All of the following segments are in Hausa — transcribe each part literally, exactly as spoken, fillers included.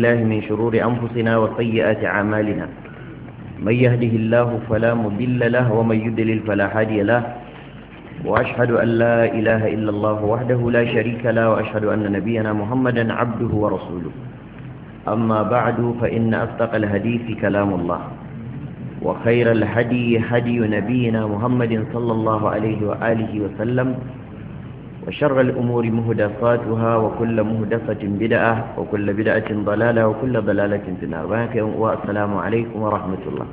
الله من شرور أنفسنا وسيئات أعمالنا من يهده الله فلا مضل له ومن يضلل فلا هادي له وأشهد أن لا إله إلا الله وحده لا شريك له وأشهد أن نبينا محمدا عبده ورسوله أما بعد فإن أصدق الحديث كلام الله وخير الهدي هدي نبينا محمد صلى الله عليه وآله وسلم وشر الأمور مهدفاتها وكل مهدفة بدعة وكل بدعة ضلالة وكل ضلالة في النار. والسلام عليكم ورحمة الله.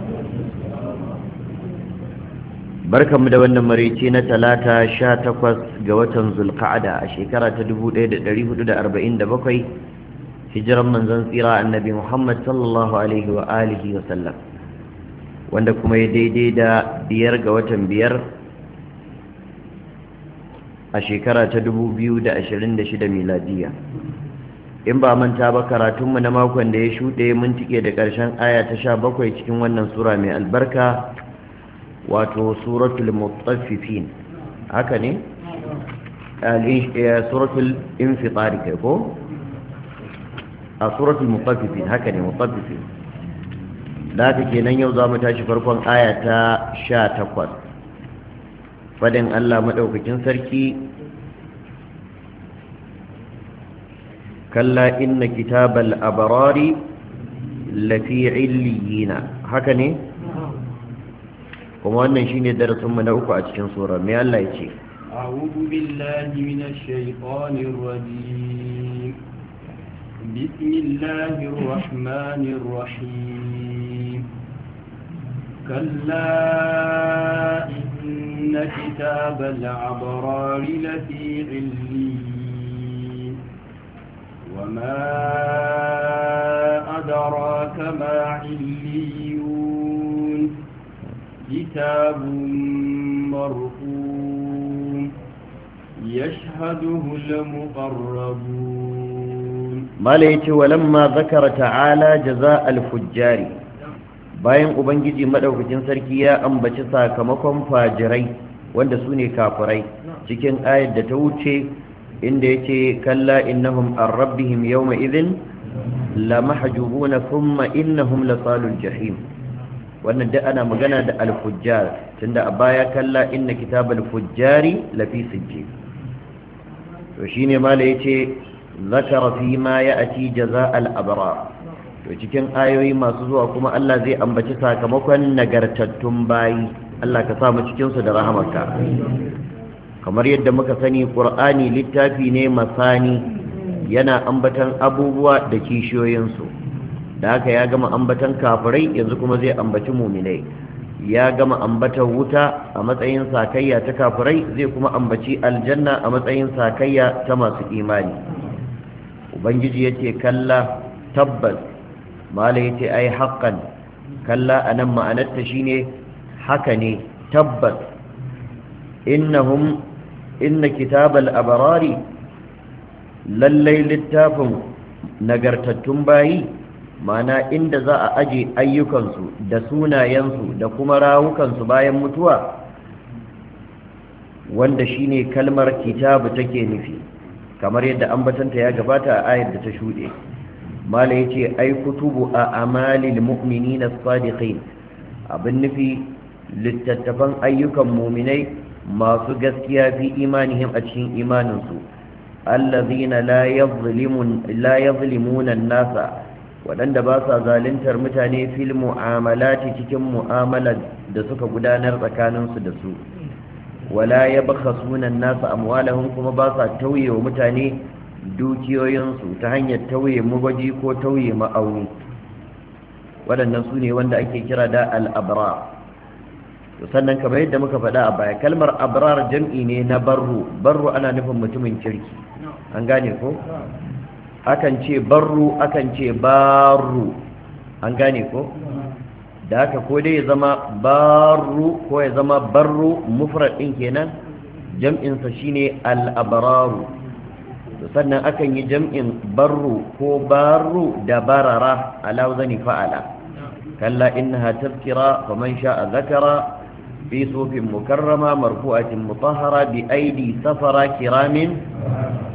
بركة مدونة مريتين ثلاثة شاتقوس قوة ذو القعدة الشيكرة تدبو دريه دا أربعين دبقي هجرا من زنسيرا النبي محمد صلى الله عليه وآله وسلم وعندكم يديدي دا بير قوة بير a shekara ta dubu biyu da ashirin da shida miladiya. In ba manta ba karatunmu na makon da ya shuɗe mun tike da ƙarshen aya ta sha bakwai cikin wannan sura mai albarka wato suratul mutaffifin haka ne? suratul infitar kai ko? a suratul mutaffifin haka ne mutaffifin da haka kenan yau za mu tashi farkon aya ta sha takwas fadin Allah madaukakin sarki kalla inna kitabal abrari lafi illiyina haka ne kuma wannan shine darasin mu na uku a cikin sura me Allah yake a'udhu billahi minash shaitanir rajim bismillahir rahmanir rahim kalla إن كتاب الأبرار لفي عليين وما أدراك ما عليون كتاب مرقوم يشهده المقربون ما ليت ولما ذكر تعالى جزاء الفجار bayan ubangiji madaukakin sarki ya ambaci sakamakon fajirai wanda su ne kafirai cikin ayar da ta wuce inda yace kalla innahum an rabbihim yawma idhin lamahjubuna thumma innahum lasalul jahim wannan da ana magana da al-fujjar tunda a baya kalla inna kitabal fujjari lafi sijjin to shine mala yace zakara fi ma ya'ti jazaa'al abrar to cikin ayoyi masu zuwa kuma Allah zai ambaci sakamakon nagartattun bayi Allah ka sa mu cikin su da rahamarka kamar yadda muka sani Qur'ani littafi ne masani yana ambatan abubuwa da kishiyoyin su da haka ya gama ambatan kafirai yanzu kuma zai ambaci mu'minai ya gama ambatan wuta a matsayin sakayya ta kafirai zai kuma ambaci aljanna a matsayin sakayya ta masu imani ubangiji yace kalla tabbas mala yace ai haqqan kalla anan ma'anarta shine haka ne tabbas innahum inna kitabal abrari lallai littafin nagartattun bayi mana inda za a aje ayyukansu da sunayensu da kuma rawukansu bayan mutuwa wanda shine kalmar kitabu take nufi kamar yadda ambatanta ya gabata a ayar da ta shuɗe mala yace ai kutubu a amalil mu'minina as-sadiqin abin nufi littattafan ayyukan mu'minai masu gaskiya fi imanihim a cikin imaninsu allazina la yadhlimun la yadhlimuna an-nasa wadanda ba sa zaluntar mutane fil mu'amalati cikin mu'amalar da suka gudanar tsakaninsu da su wala yabkhasuna an-nasa amwalahum kuma ba sa tauye wa mutane dukiyoyinsu ta hanyar tauye magwaji ko tauye ma'auni waɗannan su ne wanda ake kira da al'abrar sannan kamar yadda muka faɗa a baya kalmar abrar jam'i ne na barru barru ana nufin mutumin kirki an gane ko akan ce barru akan ce barru an gane ko da haka ko dai ya zama barru ko ya zama barru mufrad ɗin kenan jam'insa shine al'abraru sannan akan yi jam'in barru ko barru da barara ala wazani fa'ala kalla innaha tazkira faman sha'a zakara fi sufin mukarrama marfu'atin mutahhara bi aidi safara kiramin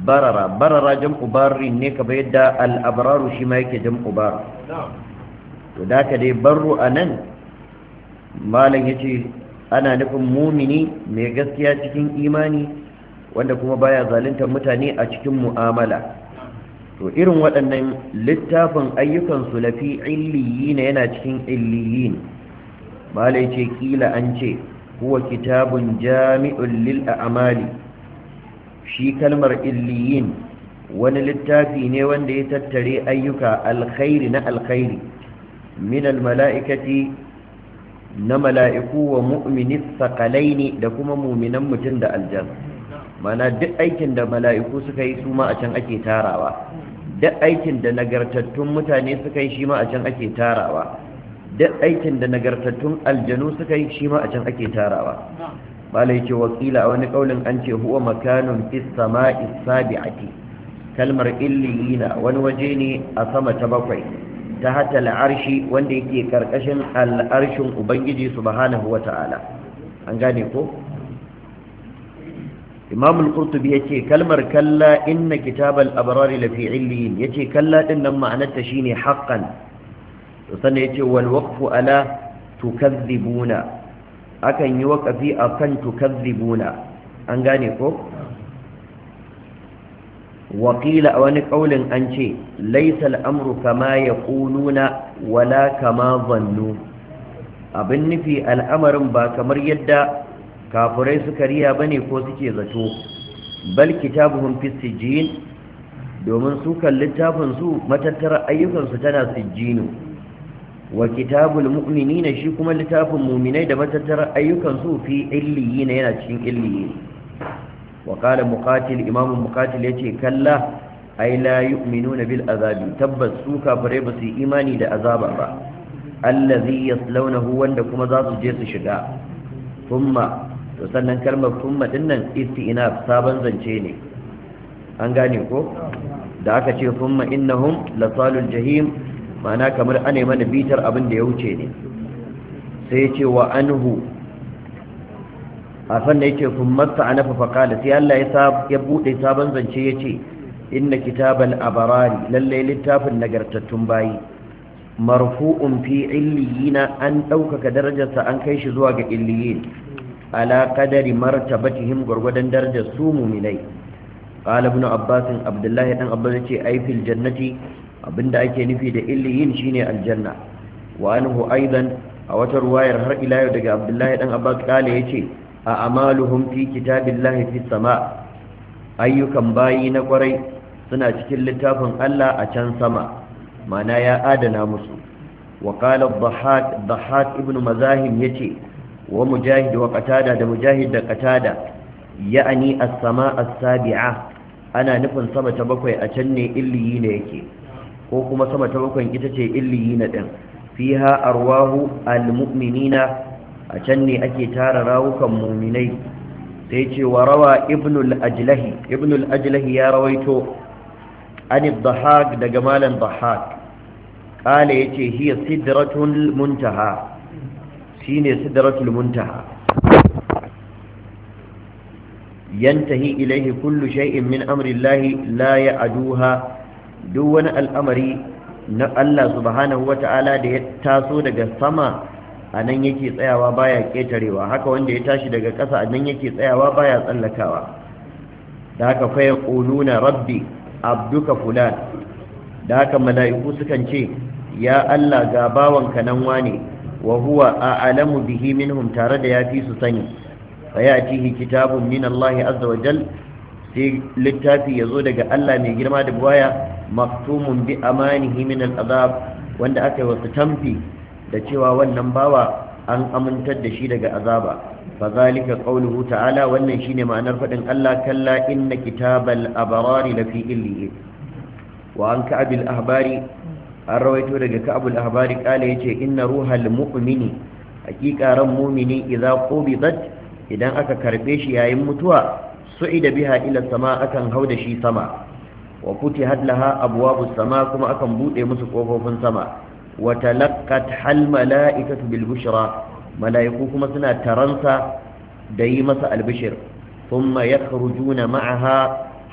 barara barara jam'u barrin ne kamar yadda al-abraru shi ma yake jam'u bar to da ka dai barru anan malam yace ana nufin mumini mai gaskiya cikin imani wanda kuma baya zaluntar mutane a cikin mu'amala to irin waɗannan littafin ayyukan su lafi illiyin yana cikin illiyin malai ce kila an ce huwa kitabun jami'un lil a'mali shi kalmar illiyin wani littafi ne wanda ya tattare ayyuka alkhairi na alkhairi min almala'ikati na mala'iku wa mu'minis saqalaini da kuma mu'minan mutum da aljan mana duk aikin da mala'iku suka yi su ma a can ake tarawa duk aikin da nagartattun mutane suka yi shi ma a can ake tarawa duk aikin da nagartattun aljanu suka yi shi ma a can ake tarawa malai ce wakila a wani kaulin an ce huwa makanun fis sama'i sabi'ati kalmar illiyina wani waje ne a sama ta bakwai ta hata al'arshi wanda yake karkashin al'arshin ubangiji subhanahu wata'ala an gane ko imam al-qurtubi yace kalmar kalla inna kitabal abrar lafi illiyin yace kalla din nan ma'anarta shine haqqan to sannan yace wal waqfu ala tukazzibuna akan yi waqafi akan tukazzibuna an gane ko waqila a wani kaulin an ce laysa al-amru kama yaquluna wala kama zannu abin nufi al'amarin ba kamar yadda kafirai suka riya bane ko suke zato bal kitabuhum fi sijjin domin su kan littafin su matattara ayyukan su tana sijjinu wa kitabul mu'minina shi kuma littafin mu'minai da matattara ayyukan su fi illiyin yana cikin illiyin wa qala muqatil imam muqatil yace kalla ay la yu'minuna bil azabi tabbas su kafirai ba su imani da azaba ba allazi yaslawnahu wanda kuma za su je su shiga thumma to sannan kalmar thumma dinnan isti'naf sabon zance ne an gane ko da aka ce thumma innahum lasalul jahim ma'ana kamar ane mana bitar abin da ya wuce ne sai ya ce wa anhu a sannan ya ce thumma sa'anafa faqala sai Allah ya ya bude sabon zance ya ce inna kitabal abarari lalle littafin nagartattun bayi marfu'un fi illiyina an ɗaukaka darajarsa an kai shi zuwa ga illiyin ala qadari martabatihim gurgudan darajar su mu'minai qala ibn abbas abdullahi dan abbas yace ai fil jannati abinda ake nufi da illiyin shine aljanna wa anhu aidan a wata ruwayar har ila yau daga abdullahi dan abbas kale yace a amaluhum fi kitabillahi fis sama ayyukan bayi na kwarai suna cikin littafin Allah a can sama mana ya adana musu wa qala ad-dhahhak dhahhak ibn mazahim yace wa mujahid wa qatada da mujahid da qatada ya'ani as-samaa as-sabi'a ana nufin sama ta bakwai a can ne illiyi ne yake ko kuma sama ta bakwai ita ce illiyi na din fiha arwahu al-mu'minina a can ne ake tara rawukan mu'minai sai ce wa rawa ibn al-ajlahi ibn al-ajlahi ya rawaito an ad-dhahhak daga malan dhahhak قال يتي هي سدرة المنتهى شيني سدرة المنتهى ينتهي إليه كل شيء من أمر الله لا يعدوها دون الأمر الله سبحانه وتعالى تاسو دقى السماء anan yake tsayawa baya ketarewa haka wanda ya tashi daga ƙasa anan yake tsayawa baya tsallakawa da haka fa yaquluna rabbi abduka fulan da haka mala'iku sukan ce ya Allah ga bawanka nan wane wa huwa a'lamu bihi minhum tare da yafi su sani fa yatihi kitabun min Allah azza wa jal sai littafi yazo daga Allah mai girma da buwaya maktumun bi amanihi min al'azab wanda aka yi wasu tamfi da cewa wannan bawa an amintar da shi daga azaba fa zalika qawluhu ta'ala wannan shine ma'anar fadin Allah kalla inna kitabal abrari lafi illiyin wa an ka'abil ahbari an rawaito daga ka'abul ahbari kala yace inna ruhal mu'mini hakika ran mu'mini idza qubidat idan aka karbe shi yayin mutuwa su'ida biha ila sama akan hauda shi sama wa futihat laha abwabus sama kuma akan bude musu kofofin sama wa talaqqat hal mala'ikatu bil bushra mala'iku kuma suna taransa da yi masa albishir thumma yakhrujuna ma'aha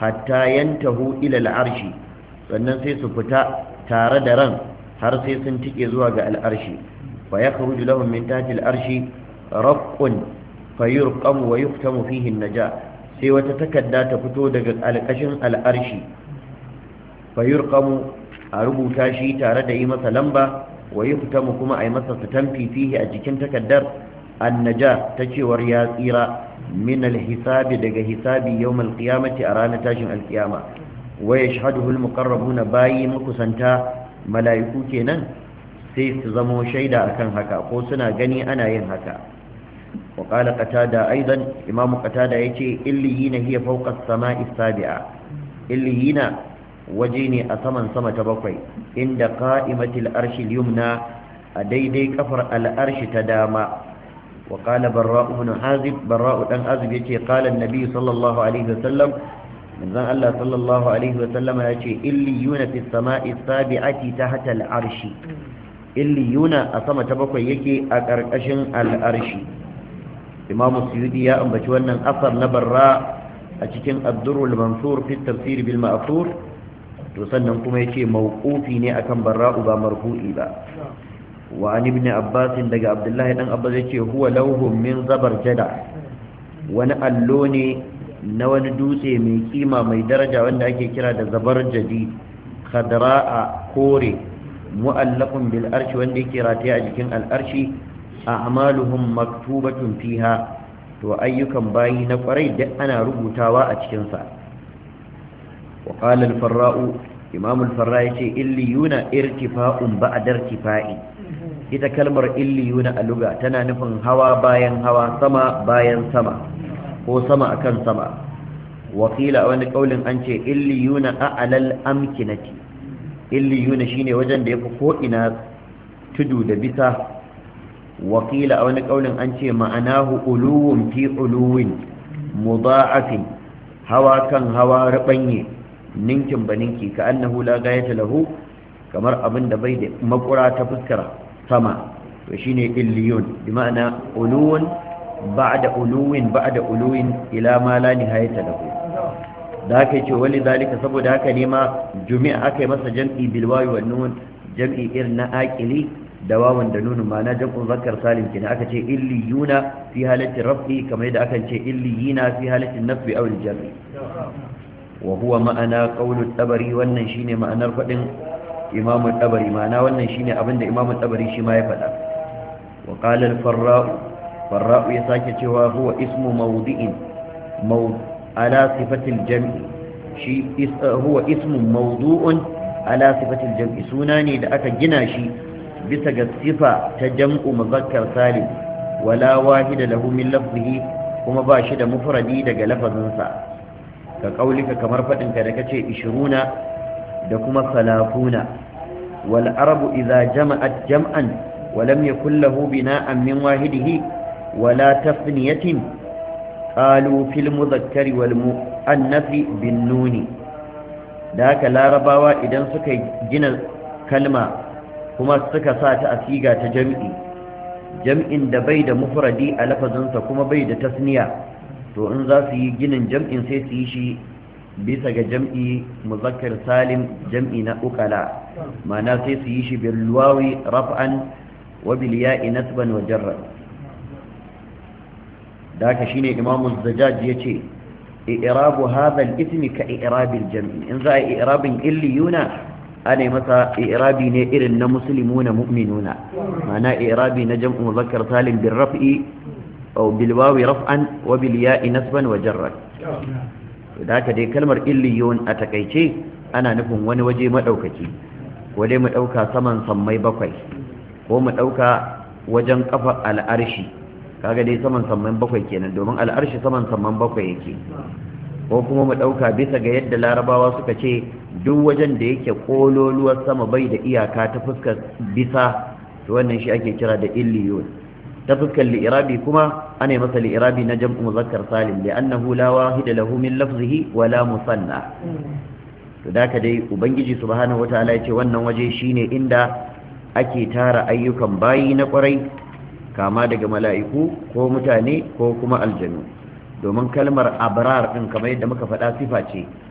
hatta yantahu ila al'arshi sannan sai su fita tare da ran har sai sun tike zuwa ga al'arshi fa yakhruju lahum min tahti al'arshi raqqun fayurqam wa yuktamu fihi an-naja sai wata takadda ta fito daga alƙashin al'arshi fayurqamu a rubuta shi tare da yi masa lamba wa yuktamu kuma a yi masa sitamfi fihi a jikin takaddar annaja ta cewar ya tsira min alhisabi daga hisabi yawmal qiyamati a ranar tashin alkiyama wa yashhaduhu almuqarrabuna bayi makusanta mala'iku kenan sai su zamo shaida akan haka ko suna gani ana yin haka wa qala qatada aidan imam qatada yace illiyina hiya fawqa as-sama'i as-sabi'a illiyina waje ne a saman sama ta bakwai inda qa'imatil arshil yumna a daidai kafar al'arshi ta dama wa qala barra'u ibn azib barra'u dan azib yace qala an-nabi sallallahu alaihi wasallam manzon Allah sallallahu alaihi wasallam yace illiyuna fis sama'i sabi'ati tahta al-arshi illiyuna a sama ta bakwai yake a karkashin al-arshi imamu suyudi ya ambaci wannan asar na barra a cikin ad-durrul mansur fi at-tafsir bil ma'thur to sannan kuma yace mawqufi ne akan barra'u ba marfu'i ba wa an ibn abbas daga abdullahi dan abbas yace huwa lawhum min zabarjada wani allo ne na wani dutse mai kima mai daraja wanda ake kira da zabarjadi khadra'a kore mu'allaqun bil arshi wanda yake rataye a jikin al arshi a'maluhum maktubatun fiha to ayyukan bayi na kwarai duk ana rubutawa a cikin sa وقال الفراء إمام الفراء يقول إليون ارتفاع بعد ارتفاع إذا كلمة إليون اللغة تنانفن هوا باين هوا سما باين سما هو سما أكن سما وقيل أولا قول أنت إليون أعلى الأمكنة إليون شيني وجن ديفو إنا تدو دبسة وقيل أولا قول أنت معناه ألو في ألو مضاعف هوا كان هوا ربني ninkin ba ninki ka annahu la gayata lahu kamar abin da bai da makura ta fuskar sama to shine illiyun bi ma'ana uluwun ba'da uluwin ba'da uluwin ila ma la nihayata lahu da haka ce wali zalika saboda haka ne ma jumi'a aka yi masa jam'i bil wawi wan nun jam'i irin na aqili da wawan da nunun ma'ana jam'u zakkar salim kina aka ce illiyuna fi halati rafi kamar yadda aka ce illiyina fi halati nasbi aw al jarri وهو معنى قول الطبري wannan shine ma'anar fadin Imam al-Tabari ma'ana wannan shine abinda Imam al-Tabari shi ma ya fada wa qala al-Farra Farra ya sake cewa huwa ismu mawdi'in maw ala sifati al-jam'i shi huwa ismu mawdu'un ala sifati al-jam'i suna ne da aka gina shi bisa ga sifa ta jam'u muzakkar salim wala wahida lahu min lafzihi kuma ba shi da mufradi daga lafazinsa ka kaulika kamar faɗinka da kace ishiruna da kuma salafuna wal arabu idza jama'at jam'an wa lam yakul lahu bina'an min wahidihi wala tasniyatin qalu fil mudhakkari wal muannathi bin nuni da haka larabawa idan suka gina kalma kuma suka sa ta a siga ta jam'i jam'in da bai da mufradi a lafazinsa kuma bai da tasniya to in za su yi ginin jam'in sai su yi shi bisa ga jam'i muzakkar salim jam'i na ukala ma'ana sai su yi shi bil wawi raf'an wa bil ya'i nasban wa jarran da haka shine imamu zajjaj yace i'rabu hadha al-ismi ka i'rabi al-jam'i in za a i'rabin illiyuna ana masa i'rabi ne irin na muslimuna mu'minuna ma'ana i'rabi na jam'u muzakkar salim bil raf'i أو بالواو رفعا وبالياء نسبا وجرا ذاك دي كلمة إليون أتكيشي أنا نفهم واني وجي مدوكتي ودي مدوكا سمن سمي بقوي ومدوكا وجن قفا الأرشي kaga dai saman samman bakwai kenan domin al'arshi saman samman bakwai yake ko kuma mu dauka bisa ga yadda larabawa suka ce duk wajen da yake kololuwar sama bai da iyaka ta fuskar bisa to wannan shi ake kira da illiyun ta fuskar li'irabi kuma ana masa li'irabi na jam'u muzakkar salim li'annahu la wahida lahu min lafzihi wa la musanna to da ka dai ubangiji subhanahu wataala yace wannan waje shine inda ake tara ayyukan bayi na kwarai kama daga mala'iku ko mutane ko kuma aljanu domin kalmar abrar din kamar yadda muka faɗa sifa ce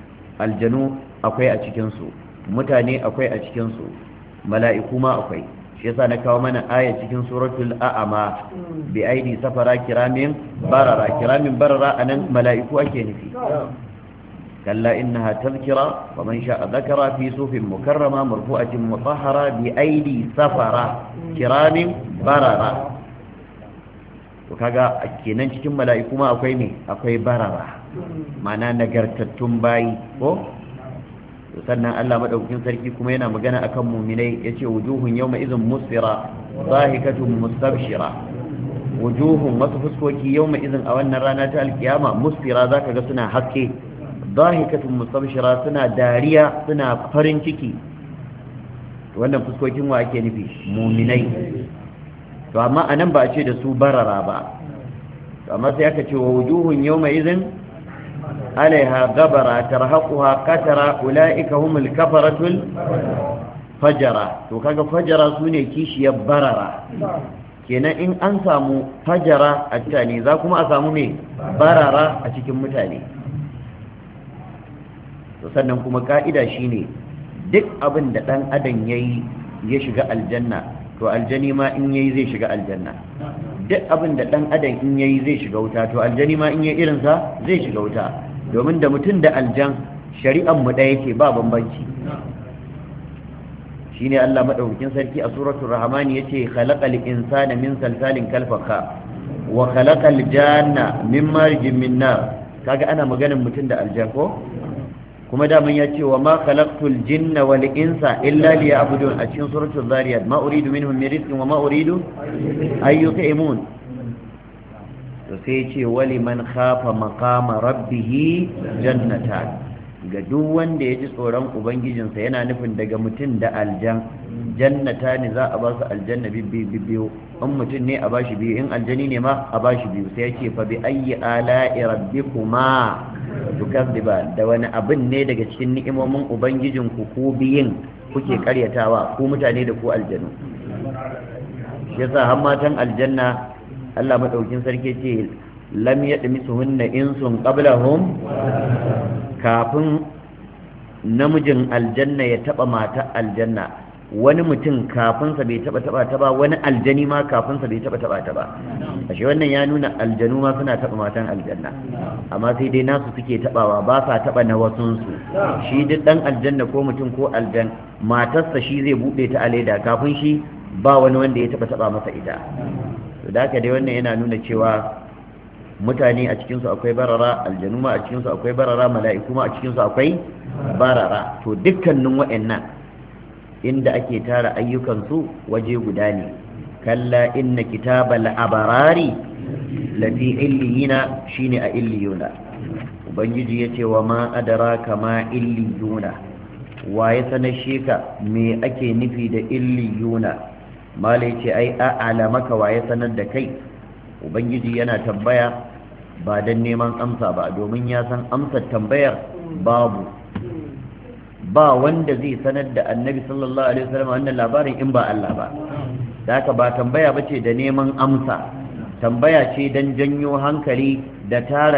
aljanu akwai a cikinsu, mutane akwai a cikinsu, mala'iku ma akwai. shi yasa na kawo mana aya cikin suratul a'ama bi aidi safara kiramin barara. Kiramin barara anan mala'iku ake nufi. kalla innaha tadhkira wa man sha'a dhakara fi sufin mukarrama marfu'atin mutahhara bi aidi safara kiramin barara. to kaga kenan cikin mala'iku ma akwai me akwai barara, ma'ana nagartattun bayi ko. sannan Allah madaukakin sarki kuma yana magana akan mu'minai yace wujuhun yawma idhin musfira zahikatun mustabshira. wujuhun wasu fuskoki yawma idhin a wannan rana ta alkiyama musfira zaka ga suna haske, zahikatun mustabshira suna dariya suna farin ciki. wannan fuskokin wa ake nufi mu'minai. to amma anan ba a ce da su barara ba, to amma sai aka ce wa wujuhun yawma idhin عليها غبرة ترهقها قترة أولئك هم الكفرة الفجرة. to kaga fajara sune kishiyar barara, kenan in an samu fajara a mutane za kuma a samu me barara a cikin mutane. to sannan kuma ka'ida shine duk abin da dan adam yayi ya shiga aljanna to aljani ma in yayi zai shiga aljanna. duk abin da dan adam in yayi zai shiga wuta to aljani ma in yayi irinsa zai shiga wuta, domin da mutum da aljan shari'an mu ɗaya yake ba bambanci. shine Allah madaukakin sarki a suratul rahman yace khalaqal insana min salsalin kal fakha wa khalaqal janna min marjin min nar. kaga ana maganar mutum da aljan ko, kuma da mun yace wa ma khalaqtul jinna wal insa illa liya'budun a cikin suratul zariyat ma uridu minhum min rizqin wa ma uridu ay yut'imun. to sai ce wali man khafa maqama rabbih jannatan, ga duk wanda ya ji tsoron ubangijinsa yana nufin daga mutum da aljan. jannata ne za a ba su aljanna biyu, in mutum ne a bashi biyu, in aljani ne ma a bashi biyu. sai yake fa bi ayyi ala'i rabbikuma tukazziban, da wani abin ne daga cikin ni'imomin ubangijinku ku biyin kuke karyatawa, ku mutane da ku aljanu. yasa har matan aljanna Allah madaukin sarki ce lam yadmisuhunna insun qablahum, kafin namijin aljanna ya taba mata aljanna wani mutum kafin sa bai taba taba ta ba, wani aljani ma kafin sa bai taba taba ta ba. ashe wannan ya nuna aljanu ma suna taba matan aljanna, amma sai dai nasu suke tabawa ba sa taba na wasun su. shi duk dan aljanna ko mutum ko aljan matarsa shi zai bude ta aleda, kafin shi ba wani wanda ya taba taba masa ita. da haka dai wannan yana nuna cewa mutane a cikinsu akwai barara, aljanu ma a cikinsu akwai barara, mala'iku ma a cikinsu akwai barara. to dukkanin wa'annan inda ake tara ayyukansu waje guda ne. kalla inna kitabal abarari lafi illiyina, shine a illiyuna. ubangiji ya ce wa ma adraka ma illiyuna, waye sanar sheka me ake nufi da illiyuna. malai ce ai a'lamaka waye sanar da kai. ubangiji yana tambaya ba dan neman amsa ba, domin ya san amsar tambayar babu. ba wanda zai sanar da annabi sallallahu alaihi wasallam wannan labarin in ba Allah ba. da haka ba tambaya bace da neman amsa, tambaya ce dan janyo hankali da tara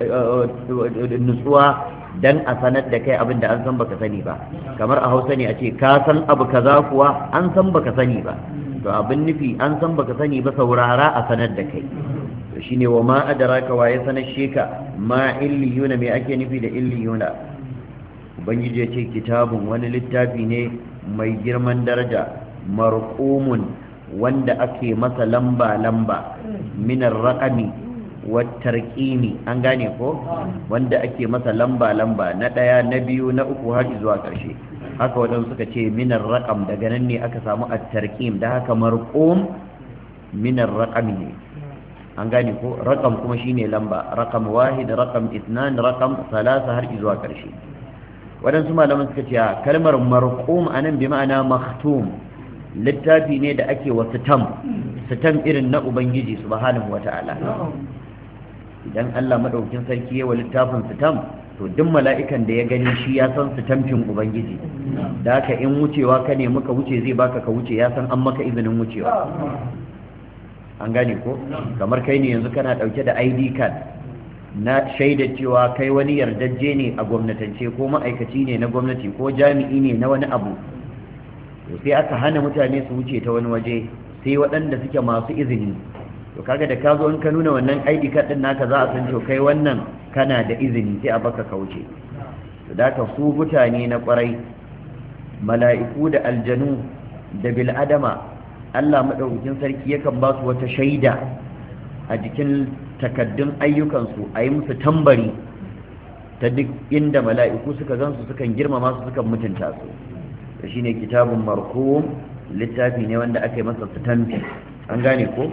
nutsuwa dan a sanar da kai abin da an san baka sani ba. kamar a Hausa ne a ce ka san abu kaza kuwa, an san baka sani ba. to abin nufi an san baka sani ba, saurara a sanar da kai. to shine wa ma adraka wa ya sanar sheka ma illiyuna, me ake nufi da illiyuna. ubangiji ya ce kitabun wani littafi ne mai girman daraja, marqumun wanda ake masa lamba lamba, minar raqami wattarqimi, an gane ko, wanda ake masa lamba lamba na daya na biyu na uku har zuwa karshe. haka wadansu suka ce minar raqam, daga nan ne aka samu at-tarqim, da haka marqum minar raqami ne, an gane ko. raqam kuma shine lamba, raqam wahid, raqam ithnan, raqam thalatha har zuwa karshe. wadansu malaman suka ce kalmar marqum anan bi ma'ana makhtum, littafi ne da ake wa sitam sitam irin na ubangiji subhanahu wata'ala. idan Allah madaukakin sarki ya wa littafin sitam, to duk mala'ikan da ya gani shi ya san sitamfin ubangiji. da haka in wucewa ka ne muka wuce zai baka ka wuce, ya san an maka izinin wucewa. an gane ko, kamar kai ne yanzu kana dauke da I D card na shaida cewa kai wani yardajje ne a gwamnatance ko ma'aikaci ne na gwamnati ko jami'i ne na wani abu to sai aka hana mutane su wuce ta wani waje sai waɗanda suke masu izini to kaga da ka zo in ka nuna wannan I D card din naka za a san to kai wannan kana da izini sai a baka ka wuce to da ka su mutane na kwarai mala'iku da aljanu da bil adama Allah madaukakin sarki yakan ba su wata shaida a jikin takaddun ayyukansu a yi musu tambari ta duk inda mala'iku suka gansu sukan girmama su sukan mutunta su da shi ne kitabun marhum littafi ne wanda aka yi masa sitamfi an gane ko?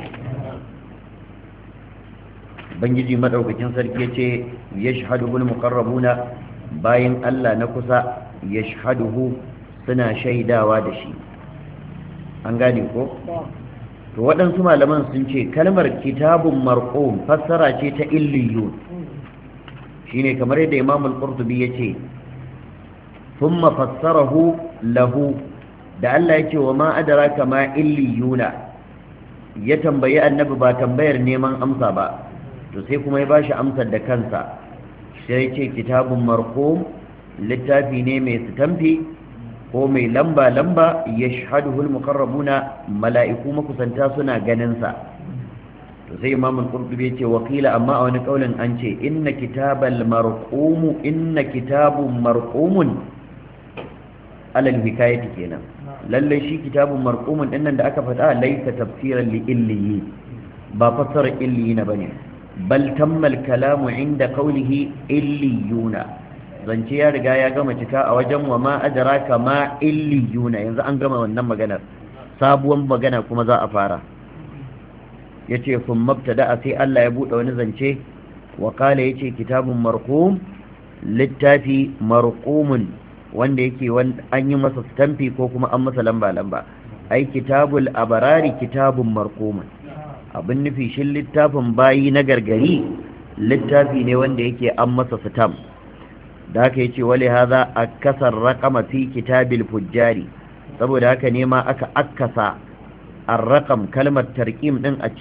bangiji madaukakin sarki ya ce ya shahaduhul muqarrabuna bayan Allah na kusa ya shahaduhu suna shaidawa da shi an gane ko? to waɗansu malaman sun ce kalmar kitabun marqum fassara ce ta illiyun shine kamar yadda Imam al-Qurtubi yace thumma fassarahu lahu da Allah yake wa ma adraka ma illiyuna ya tambayi annabi ba tambayar neman amsa ba to sai kuma ya bashi amsar da kansa sai yace kitabun marqum littafi ne mai sitamfi ko mai lamba-lamba ya shahaduhul muqarrabuna mala'iku makusanta suna ganinsa to sai imamul qurtubi ce wakila amma a wani kaulin an ce inna kitabal marqum inna kitabun marqumun alal hikayati kenan lalle shi kitabun marqumun dinnan da aka faɗa laysa tafsiran li illiyi ba fassara illiyina bane bal tamma al kalamu inda qawlihi illiyuna zance ya riga ya gama cika a wajen wa ma adraka ma illiyuna yanzu an gama wannan maganar sabuwar magana kuma za a fara yace kun mabtada sai Allah ya bude wani zance wa kala yace kitabun marqum littafi marqumun wanda yake an yi masa stampi ko kuma an masa lamba lamba ai kitabul abarari kitabun marqumun abin nufi shin littafin bayi na gargari littafi ne wanda yake an masa stamp da haka yace wali hadha akasar raqama fi kitabil fujjari saboda haka ne ma aka akasa ar-raqam kalmar tarqim din a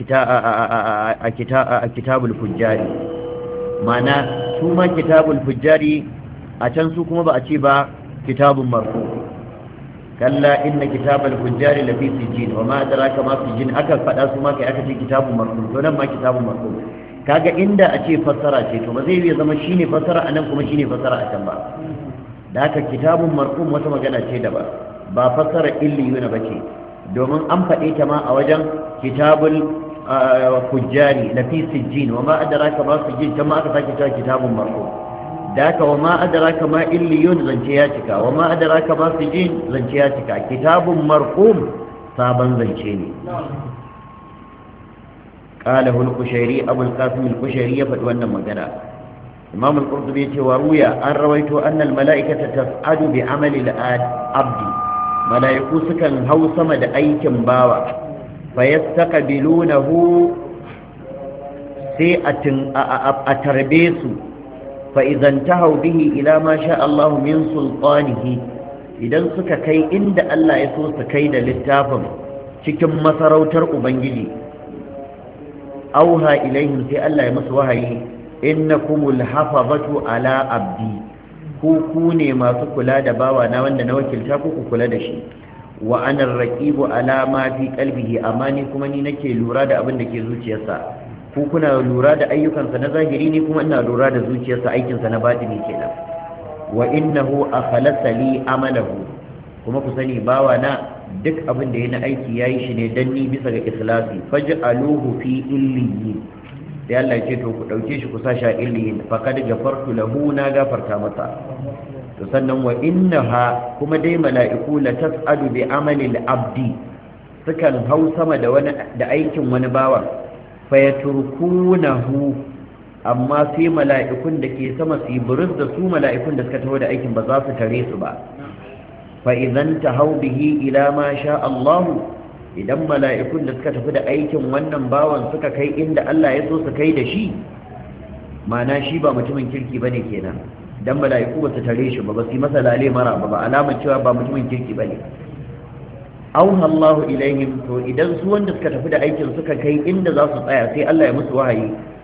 a kitabul fujjari mana su ma kitabul fujjari a can su kuma ba a ce ba kitabun marfu kalla inna kitabal fujjari lafi sijjin wa ma adraka ma sijjin aka fada su ma kai aka ce kitabun marfu to nan ma kitabun marfu kaga inda a ce fassara ce to ba zai iya zama shine fassara anan kuma shine fassara a can ba da haka kitabun marqum wata magana ce da ba ba fassara illiyuna bace domin an faɗe ta ma a wajen kitabul fujjari lafi sijjin wa ma adraka ma sijjin can ma aka sake cewa kitabun marqum da haka wa ma adraka ma illiyun zance ya cika wa ma adraka ma sijjin zance ya cika kitabun marqum sabon zance ne قاله القشيري أبو القاسم القشيري فتوانا مجانا إمام القرطبي وروي أن رويت أن الملائكة تسعد بعمل العبد ملائكو سكن هو صمد أي كمباوة فيستقبلونه سيئة أتربيس فإذا انتهوا به إلى ما شاء الله من سلطانه إذا سكا كي إند ألا يسوس كيد للتافم شكم مسروتر أبنجلي auha ilaihim sai Allah ya musu wahayi innakumul hafazatu ala abdi ku ku ne masu kula da bawa na wanda na wakilta ku ku kula da shi wa ana raqibu ala ma fi qalbihi amma ni kuma ni nake lura da abin da ke zuciyarsa ku kuna lura da ayyukansa na zahiri ni kuma ina lura da zuciyarsa aikinsa na batini kenan wa innahu akhlasa li amalahu kuma ku sani bawa na duk abin da ya na aiki ya yi shi ne don ni bisa ga ikhlasi faj'aluhu fi illiyin sai Allah ya ce to ku dauke shi ku sa shi a illiyin faqad gafartu lahu na gafarta masa to sannan wa innaha kuma dai mala'iku la tas'adu bi amali al-abdi sukan hau sama da wani da aikin wani bawa fa yaturkunahu amma sai mala'ikun da ke sama su buruz da su mala'ikun da suka taho da aikin ba za su tare su ba فإذا انتهوا به إلى ما شاء الله idan mala'ikun da suka tafi da aikin wannan bawan suka kai inda Allah ya so su kai da shi mana shi ba mutumin kirki bane kenan dan mala'iku ba su tare shi ba ba su masa lale mara ba ba alamar cewa ba mutumin kirki bane auha Allahu ilaihim to idan su wanda suka tafi da aikin suka kai inda za su tsaya sai Allah ya musu wahayi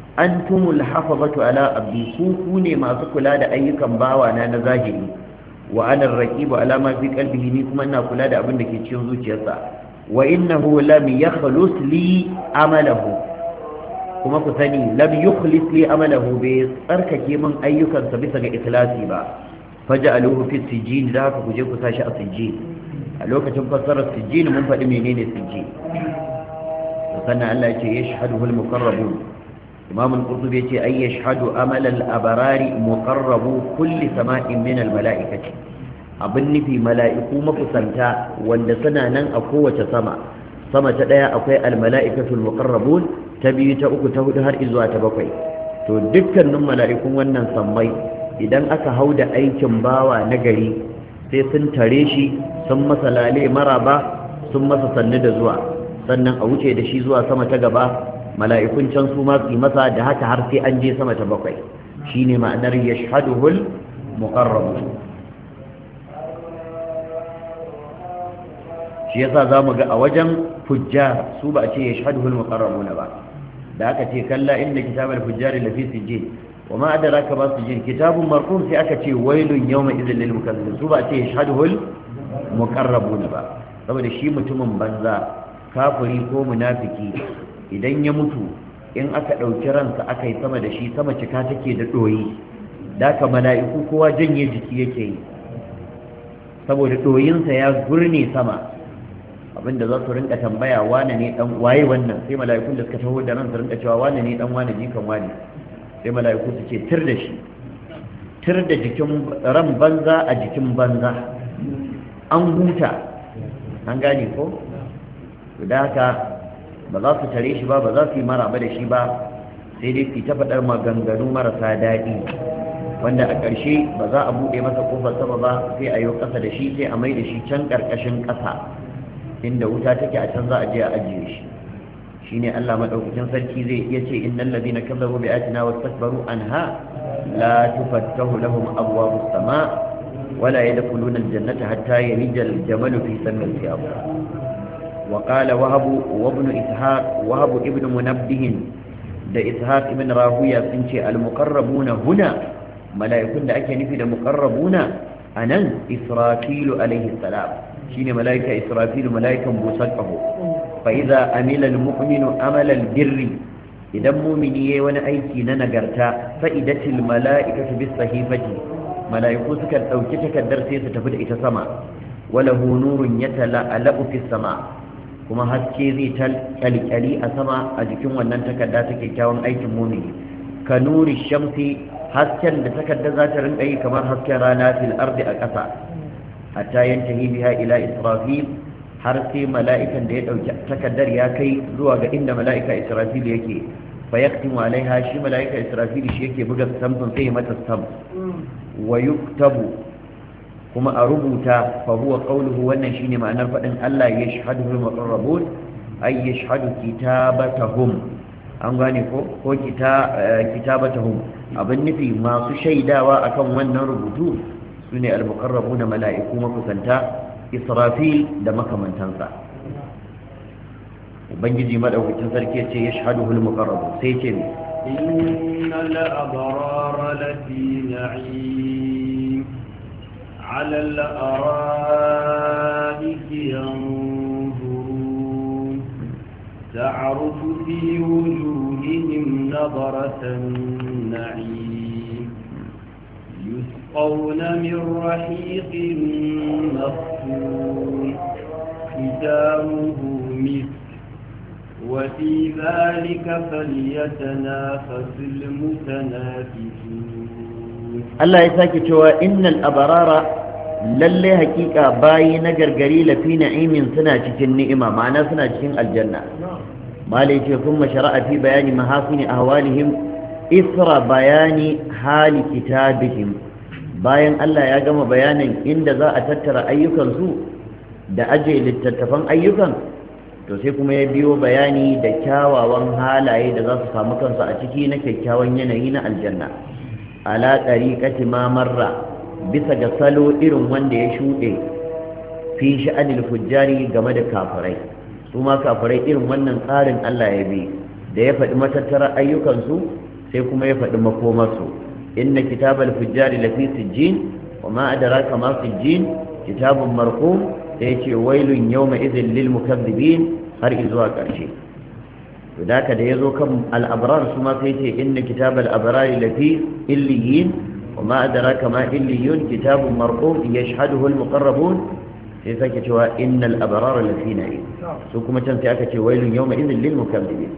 antumul hafazatu ala abdi ku ku ne masu kula da ayyukan bawa na na zahiri wa ana raqibu ala ma fi qalbihi ni kuma ina kula da abin da ke cikin zuciyarsa wa innahu lam yakhlus li amalahu kuma ku sani lam yukhlis li amalahu bai tsarkake min ayyukansa bisa ga ikhlasi ba faj'aluhu fi sijjin da haka ku je ku sashi a sijjin a lokacin fassarar sijjin mun faɗi menene sijjin sannan Allah ya ce yashhaduhu al-muqarrabun imam al-qurtubi yace ay yashhadu amal al-abrari muqarrabu kulli sama'in min al-mala'ikati abin nufi mala'iku makusanta wanda suna nan a kowace sama sama ta daya akwai al-mala'ikatu al-muqarrabun ta biyu ta uku ta hudu har zuwa ta bakwai to dukkanin mala'ikun wannan sammai idan aka hauda aikin bawa na gari sai sun tare shi sun masa lale maraba sun masa sannu da zuwa sannan a wuce da shi zuwa sama ta gaba mala'ikun can su ma su masa da haka har sai an je sama ta bakwai shine ma'anar yashhaduhul muqarrabun shi yasa zamu ga a wajen fujjar su ba a ce yashhaduhul muqarrabun ba da aka ce kalla inna kitabal fujjari lafi sijjin wa ma adraka ba sijjin kitabun marqum sai aka ce wailun yawma idhil lil mukazzibin su ba a ce yashhaduhul muqarrabun ba saboda shi mutumin banza kafiri ko munafiki idan ya mutu in aka ɗauki ransa aka yi sama da shi sama cika take da ɗoyi da ka mala'iku kowa janye jiki yake yi saboda ɗoyinsa ya gurne sama abinda za su rinka tambaya wane ne dan waye wannan sai mala'ikun da suka taho da ransa rinka cewa wane ne dan wane jikan wane sai mala'iku su ce tir da shi tir da jikin ran banza a jikin banza an huta an gane ko da haka ba za su tare shi ba ba za su yi maraba da shi ba sai dai fita faɗar maganganu marasa daɗi wanda a ƙarshe ba za a buɗe masa ƙofar sama ba sai a yi ƙasa da shi sai a mai da shi can ƙarƙashin ƙasa inda wuta take a can za a je a ajiye shi shine Allah madaukakin sarki zai iya ce innal ladina kazzabu bi ayatina wastakbaru anha la tufattahu lahum abwabus sama wala yadkhuluna aljannata hatta yalija aljamalu fi sammi al-khiyam وقال وهب وابن إسحاق وهب ابن منبه ده إسحاق ابن راهوية سنشي المقربون هنا ملائكون ده أكي نفي ده مقربون أنا إسرافيل عليه السلام شين ملائكة إسرافيل ملائكة موسكه فإذا أمل المؤمن أمل البر إذا مؤمنية وانا أيكي ننقرتا فإدت الملائكة بالصحيفة ملائكو سكت أو تتكدر سيسة تفد إتسمع وله نور يتلألأ في السماء kuma haske zai kyalkyali a sama a jikin wannan takarda ta kyakkyawan aikin mumini ka nuri shamsi hasken da takarda za ta rinka yi kamar hasken rana fil ardi a ƙasa hatta yantahi biha ila israfil har sai mala'ikan da ya dauki takardar ya kai zuwa ga inda mala'ika israfil yake fa yaktimu alaiha shi mala'ika israfil shi yake buga stamfin sai mata stamp wa yuktabu kuma a rubuta fa huwa qawluhu wannan shine ma'anar fadin Allah yashhadu al-muqarrabun ay yashhadu kitabatahum an gane ko ko kita kitabatahum abin nufi masu shaidawa akan wannan rubutu sune al-muqarrabuna mala'iku makusanta Israfil da makamantansa ubangiji madaukakin sarki yace yashhadu al-muqarrabun sai ce innal abrara lafi na'im على الأرائك ينظرون تعرف في وجوههم نظرة النعيم يسقون من رحيق مختوم ختامه مسك وفي ذلك فليتنافس المتنافسون الله يساكي cewa innal abarara lalle hakika bayi na gargari lafi na'imin suna cikin ni'ima ma'ana suna cikin aljanna malai ce kuma shara'a fi bayani mahasini ahwalihim isra bayani hali kitabihim bayan Allah ya gama bayanin inda za a tattara ayyukansu da aje littattafan ayyukan to sai kuma ya biyo bayani da kyawawan halaye da za su samu kansu a ciki na kyakkyawan yanayi na aljanna ala tariqati ma marra bisa ga salo irin wanda ya shuɗe fi sha'anil fujjari game da kafirai su ma kafirai irin wannan tsarin Allah ya bi da ya faɗi matattara ayyukansu sai kuma ya faɗi makomarsu inna kitabal fujjari lafi sijjin wa ma adraka ma sijjin kitabun marqum sai yace wailun yawma idhil lil mukaththibin har izuwa ƙarshe to da ka da yazo kan al-abrar su ma sai yace inna kitabal abrari lafi illiyin wa ma adraka ma illiyun kitabun marqum yashhaduhu al-muqarrabun sai sake cewa innal abrara lafi na'im su kuma can sai aka ce wailun yawma idhil lil mukaththibin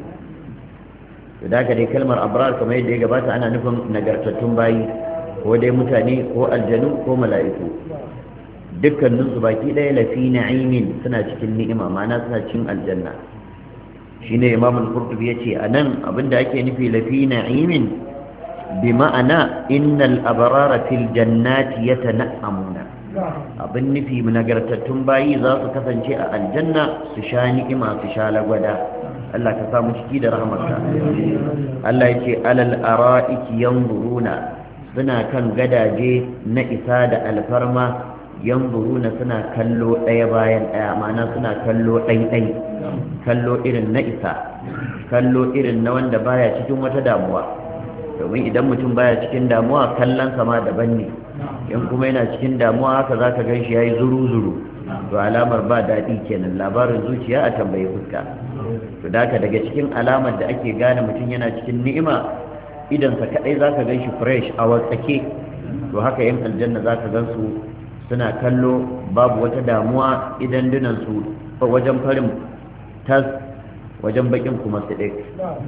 to da ka dai kalmar abrar kamar yadda ya gabata ana nufin nagartattun bayi ko dai mutane ko aljanu ko mala'iku dukkanin su baki ɗaya lafi na'imin suna cikin ni'ima ma'ana suna cikin aljanna shine imam al-qurtubi yace anan abinda ake nufi lafi na'imin bi ma'ana innal abrara fil jannati yatana'amuna abin nufi nagartattun bayi za su kasance a aljanna su sha ni'ima su sha lagwada Allah ka samu ciki da rahmarka Allah yake alal ara'iki yanzuruna suna kan gadaje na isa da alfarma yanzuruna suna kallo ɗaya bayan ɗaya ma'ana suna kallo ɗaiɗai kallo irin na isa kallo irin na wanda baya cikin wata damuwa domin idan mutum baya cikin damuwa kallon sama daban ne in kuma yana cikin damuwa haka za ka gan shi ya yi zuru-zuru to alamar ba daɗi kenan labarin zuciya a tambayi fuska to da haka daga cikin alamar da ake gane mutum yana cikin ni'ima idansa kaɗai za ka gan shi fresh a watsake to haka yin aljanna za ka gan su suna kallo babu wata damuwa idan dunansu wajen farin tas wajen bakin kuma su ɗai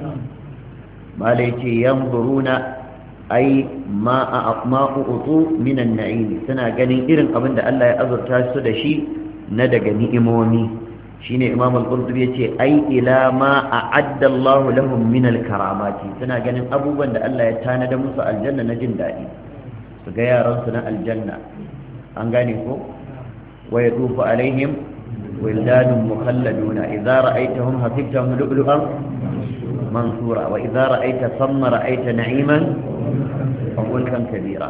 malai ce yanzuruna ai ma a ma'u'utu minan na'imi suna ganin irin abin da Allah ya azurta su da shi na daga ni'imomi shine imam al-qurtubi yace ai ila ma a'adda Allah lahum min al-karamati suna ganin abubuwan da Allah ya tanada musu aljanna na jin dadi su ga yaran su na aljanna an gane ko wa yatufu alaihim wildanun mukhalladuna idza ra'aytahum hasibtahum lu'lu'an mansura wa idza ra'ayta thamma ra'ayta na'iman wa mulkan kabira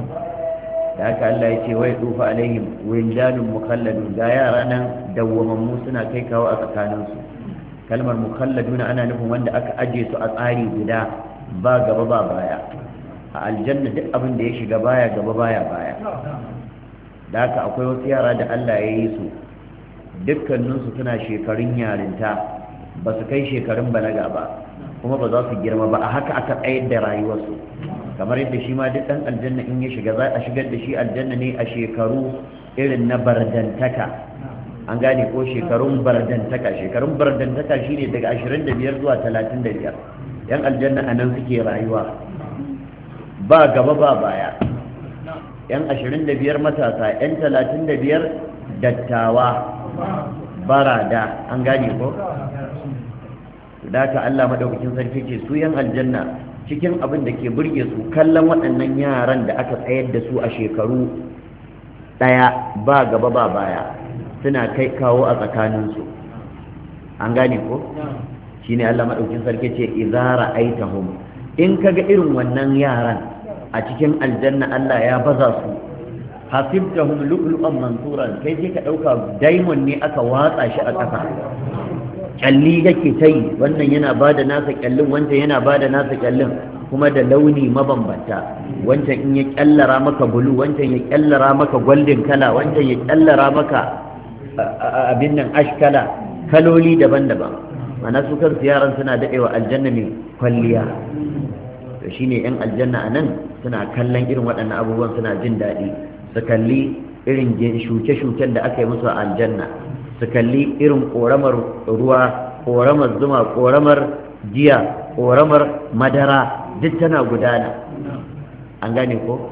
da haka Allah ya ce wai tufa alaihim wildanun mukhalladun ga yara nan dawwamammu suna kai kawo a tsakaninsu kalmar mukhalladuna ana nufin wanda aka aje su a tsari guda ba gaba ba baya a aljanna duk abin da ya shiga baya gaba baya baya da haka akwai wasu yara da Allah ya yi su dukkaninsu suna shekarun yarinta ba su kai shekarun balaga ba kuma ba za su girma ba a haka aka tsayar da rayuwarsu kamar yadda shi ma duk ɗan aljanna in ya shiga za a shigar da shi aljanna ne a shekaru irin na bardantaka an gane ko shekarun bardantaka shekarun bardantaka shine daga ashirin da biyar zuwa talatin da biyar yan aljanna a nan suke rayuwa ba gaba ba baya yan ashirin da biyar matasa yan talatin da biyar dattawa barada an gane ko da ka Allah madaukakin sarki ce su yan aljanna cikin abin da ke burge su kallon waɗannan yaran da aka tsayar da su a shekaru ɗaya ba gaba ba baya suna kai kawo a tsakaninsu an gane ko shine Allah madaukakin sarki ce idza ra'aitahum in kaga irin wannan yaran a cikin aljanna Allah ya baza su hasibtahum lu'lu'an mansuran kai sai ka dauka diamond ne aka watsa shi a ƙasa kyalli yake ta yi wannan yana ba da nasa kyallin wancan yana ba da nasa kyallin kuma da launi mabambanta wancan in ya kyallara maka bulu wancan ya kyallara maka golden kala wancan ya kyallara maka abin nan ash kala kaloli daban-daban mana su kansu yaran suna daɗewa aljanna mai kwalliya to shine yan aljanna a nan suna kallon irin waɗannan abubuwan suna jin daɗi su kalli irin shuke-shuken da aka yi musu a aljanna su kalli irin ƙoramar ruwa ƙoramar zuma ƙoramar jiya ƙoramar madara duk tana gudana an gane ko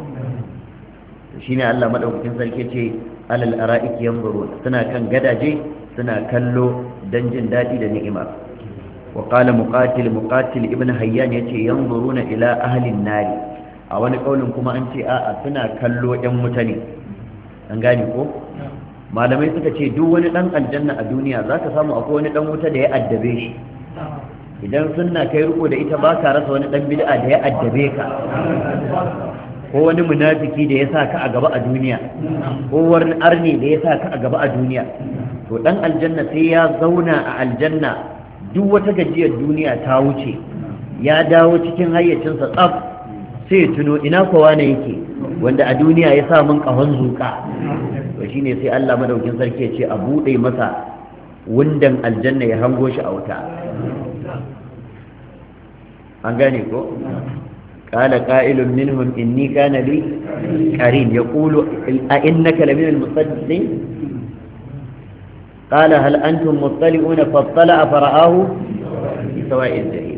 shi ne Allah maɗaukakin sarki ce alal ara'iki yanzurun suna kan gadaje suna kallo don jin daɗi da ni'ima wa qala muqatil muqatil ibn hayyan yace yanzuruna ila ahlin nari a wani kaulin kuma an ce a'a suna kallo ɗan mutane an gane ko malamai suka ce duk wani dan aljanna a duniya za ka samu akwai wani dan wuta da ya addabe shi idan sunna kai riko da ita ba ka rasa wani dan bid'a da ya addabe ka ko wani munafiki da ya sa ka a gaba a duniya ko wani arni da ya sa ka a gaba a duniya to dan aljanna sai ya zauna a aljanna duk wata gajiyar duniya ta wuce ya dawo cikin hayyacinsa tsaf sai tuno ina kowa ne yake wanda a duniya ya sa mun kahon zuka to shine sai Allah madaukin sarki ya ce a bude masa wundan aljanna ya hango shi a wuta an gane ko قال قائل منهم إني كان لي قرين يقول أئنك لمن المصدقين قال هل أنتم مطلعون فاطلع فرآه بسواء الجحيم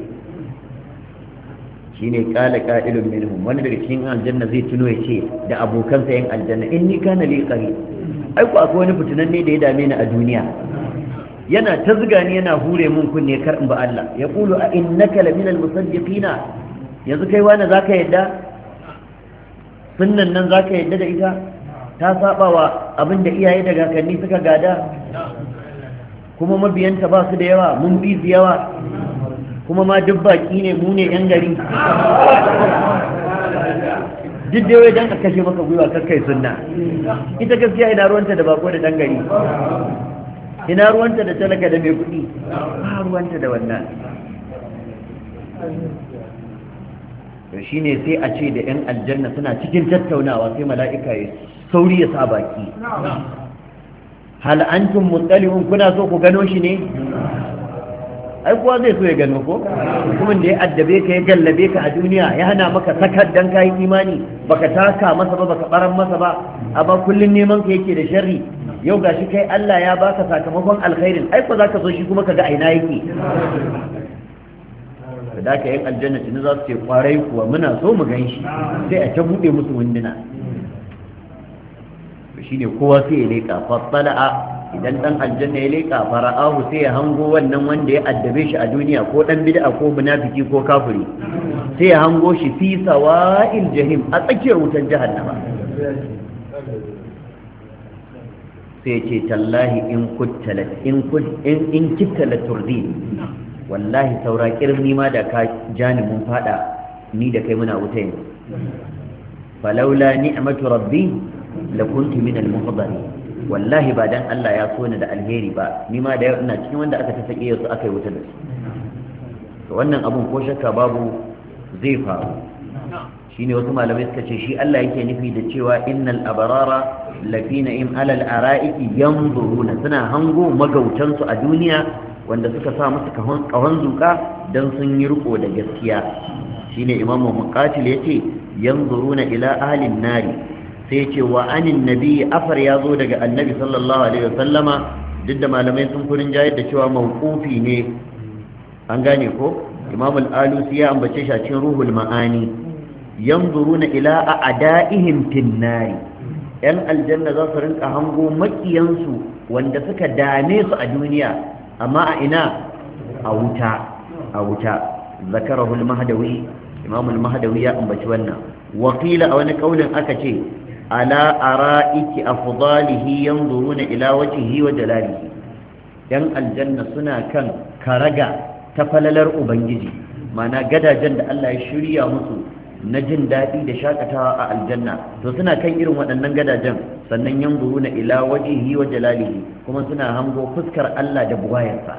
shine kala qa'ilun minhum wanda daga cikin aljanna zai tuno ya ce da abokansa yan aljanna inni kana li qari ai ko akwai wani fitinan ne da ya dame ni a duniya yana ta zuga ni yana hure mun kunne kar in ba Allah ya qulu a innaka la minal musaddiqina yanzu kai wani zaka yadda sunnan nan zaka yadda da ita ta saba wa abinda iyaye da kakanni suka gada kuma mabiyanta ba su da yawa mun bi su yawa kuma ma duk baki ne mu ne yan gari duk da wai dan a kashe maka gwiwa kakkai sunna ita gaskiya ina ruwanta da bako da dan gari ina ruwanta da talaka da mai kuɗi ba ruwanta da wannan to shine sai a ce da yan aljanna suna cikin tattaunawa sai mala'ika ya sauri ya sa baki hal antum muttali'un kuna so ku gano shi ne ai kuwa zai so ya gano ko kuma da ya addabe ka ya gallabe ka a duniya ya hana maka sakar dan kayi imani baka taka masa ba baka baran masa ba amma kullun neman ka yake da sharri yau gashi kai Allah ya baka sakamakon alkhairin ai ko zaka so shi kuma kaga aina yake da ka yin aljanna tuni za su ce kwarai kuwa muna so mu gan shi sai a ta bude musu wunduna shine kowa sai ya leka fassala'a idan dan aljanna ya leka fara'ahu sai ya hango wannan wanda ya addabe shi a duniya ko dan bid'a ko munafiki ko kafiri sai ya hango shi fi sawa'il jahim a tsakiyar wutar jahannama sai ce tallahi in kuttalat in kut in in kittalat turdi wallahi saura kirmi ma da ka jani mun fada ni da kai muna wuta yanzu falaula ni'matu rabbi lakuntu min al-muhdharin wallahi ba dan Allah ya so ni da alheri ba ni ma da yau ina cikin wanda aka tasake su aka yi wuta da su to wannan abun ko shakka babu zai faru shine wasu malamai suka ce shi Allah yake nufi da cewa innal abrara lafi na'im alal ara'iki yanzuruna suna hango magautan su a duniya wanda suka sa musu kahon zuka dan sun yi riko da gaskiya shine imamu muqatil yace yanzuruna ila ahlin nari sai ce wa anin nabi afar ya zo daga annabi sallallahu alaihi wasallama duk da malamai sun furin jayar da cewa mawqufi ne an gane ko imam al-alusi ya ambace shi a cikin ruhul ma'ani yanzuruna ila a'da'ihim fin nari yan aljanna za su rinka hango makiyansu wanda suka dame su a duniya amma a ina a wuta a wuta zakarahu al-mahdawi imam al-mahdawi ya ambaci wannan wakila a wani kaulin aka ce ala ara'iki afdalihi yanzuruna ila wajhihi wa jalalihi yan aljanna suna kan karaga ta falalar ubangiji mana gadajen da Allah ya shirya musu na jin daɗi da shakatawa a aljanna to suna kan irin waɗannan gadajen sannan yanzuruna ila wajhihi wa jalalihi kuma suna hango fuskar Allah da buwayarsa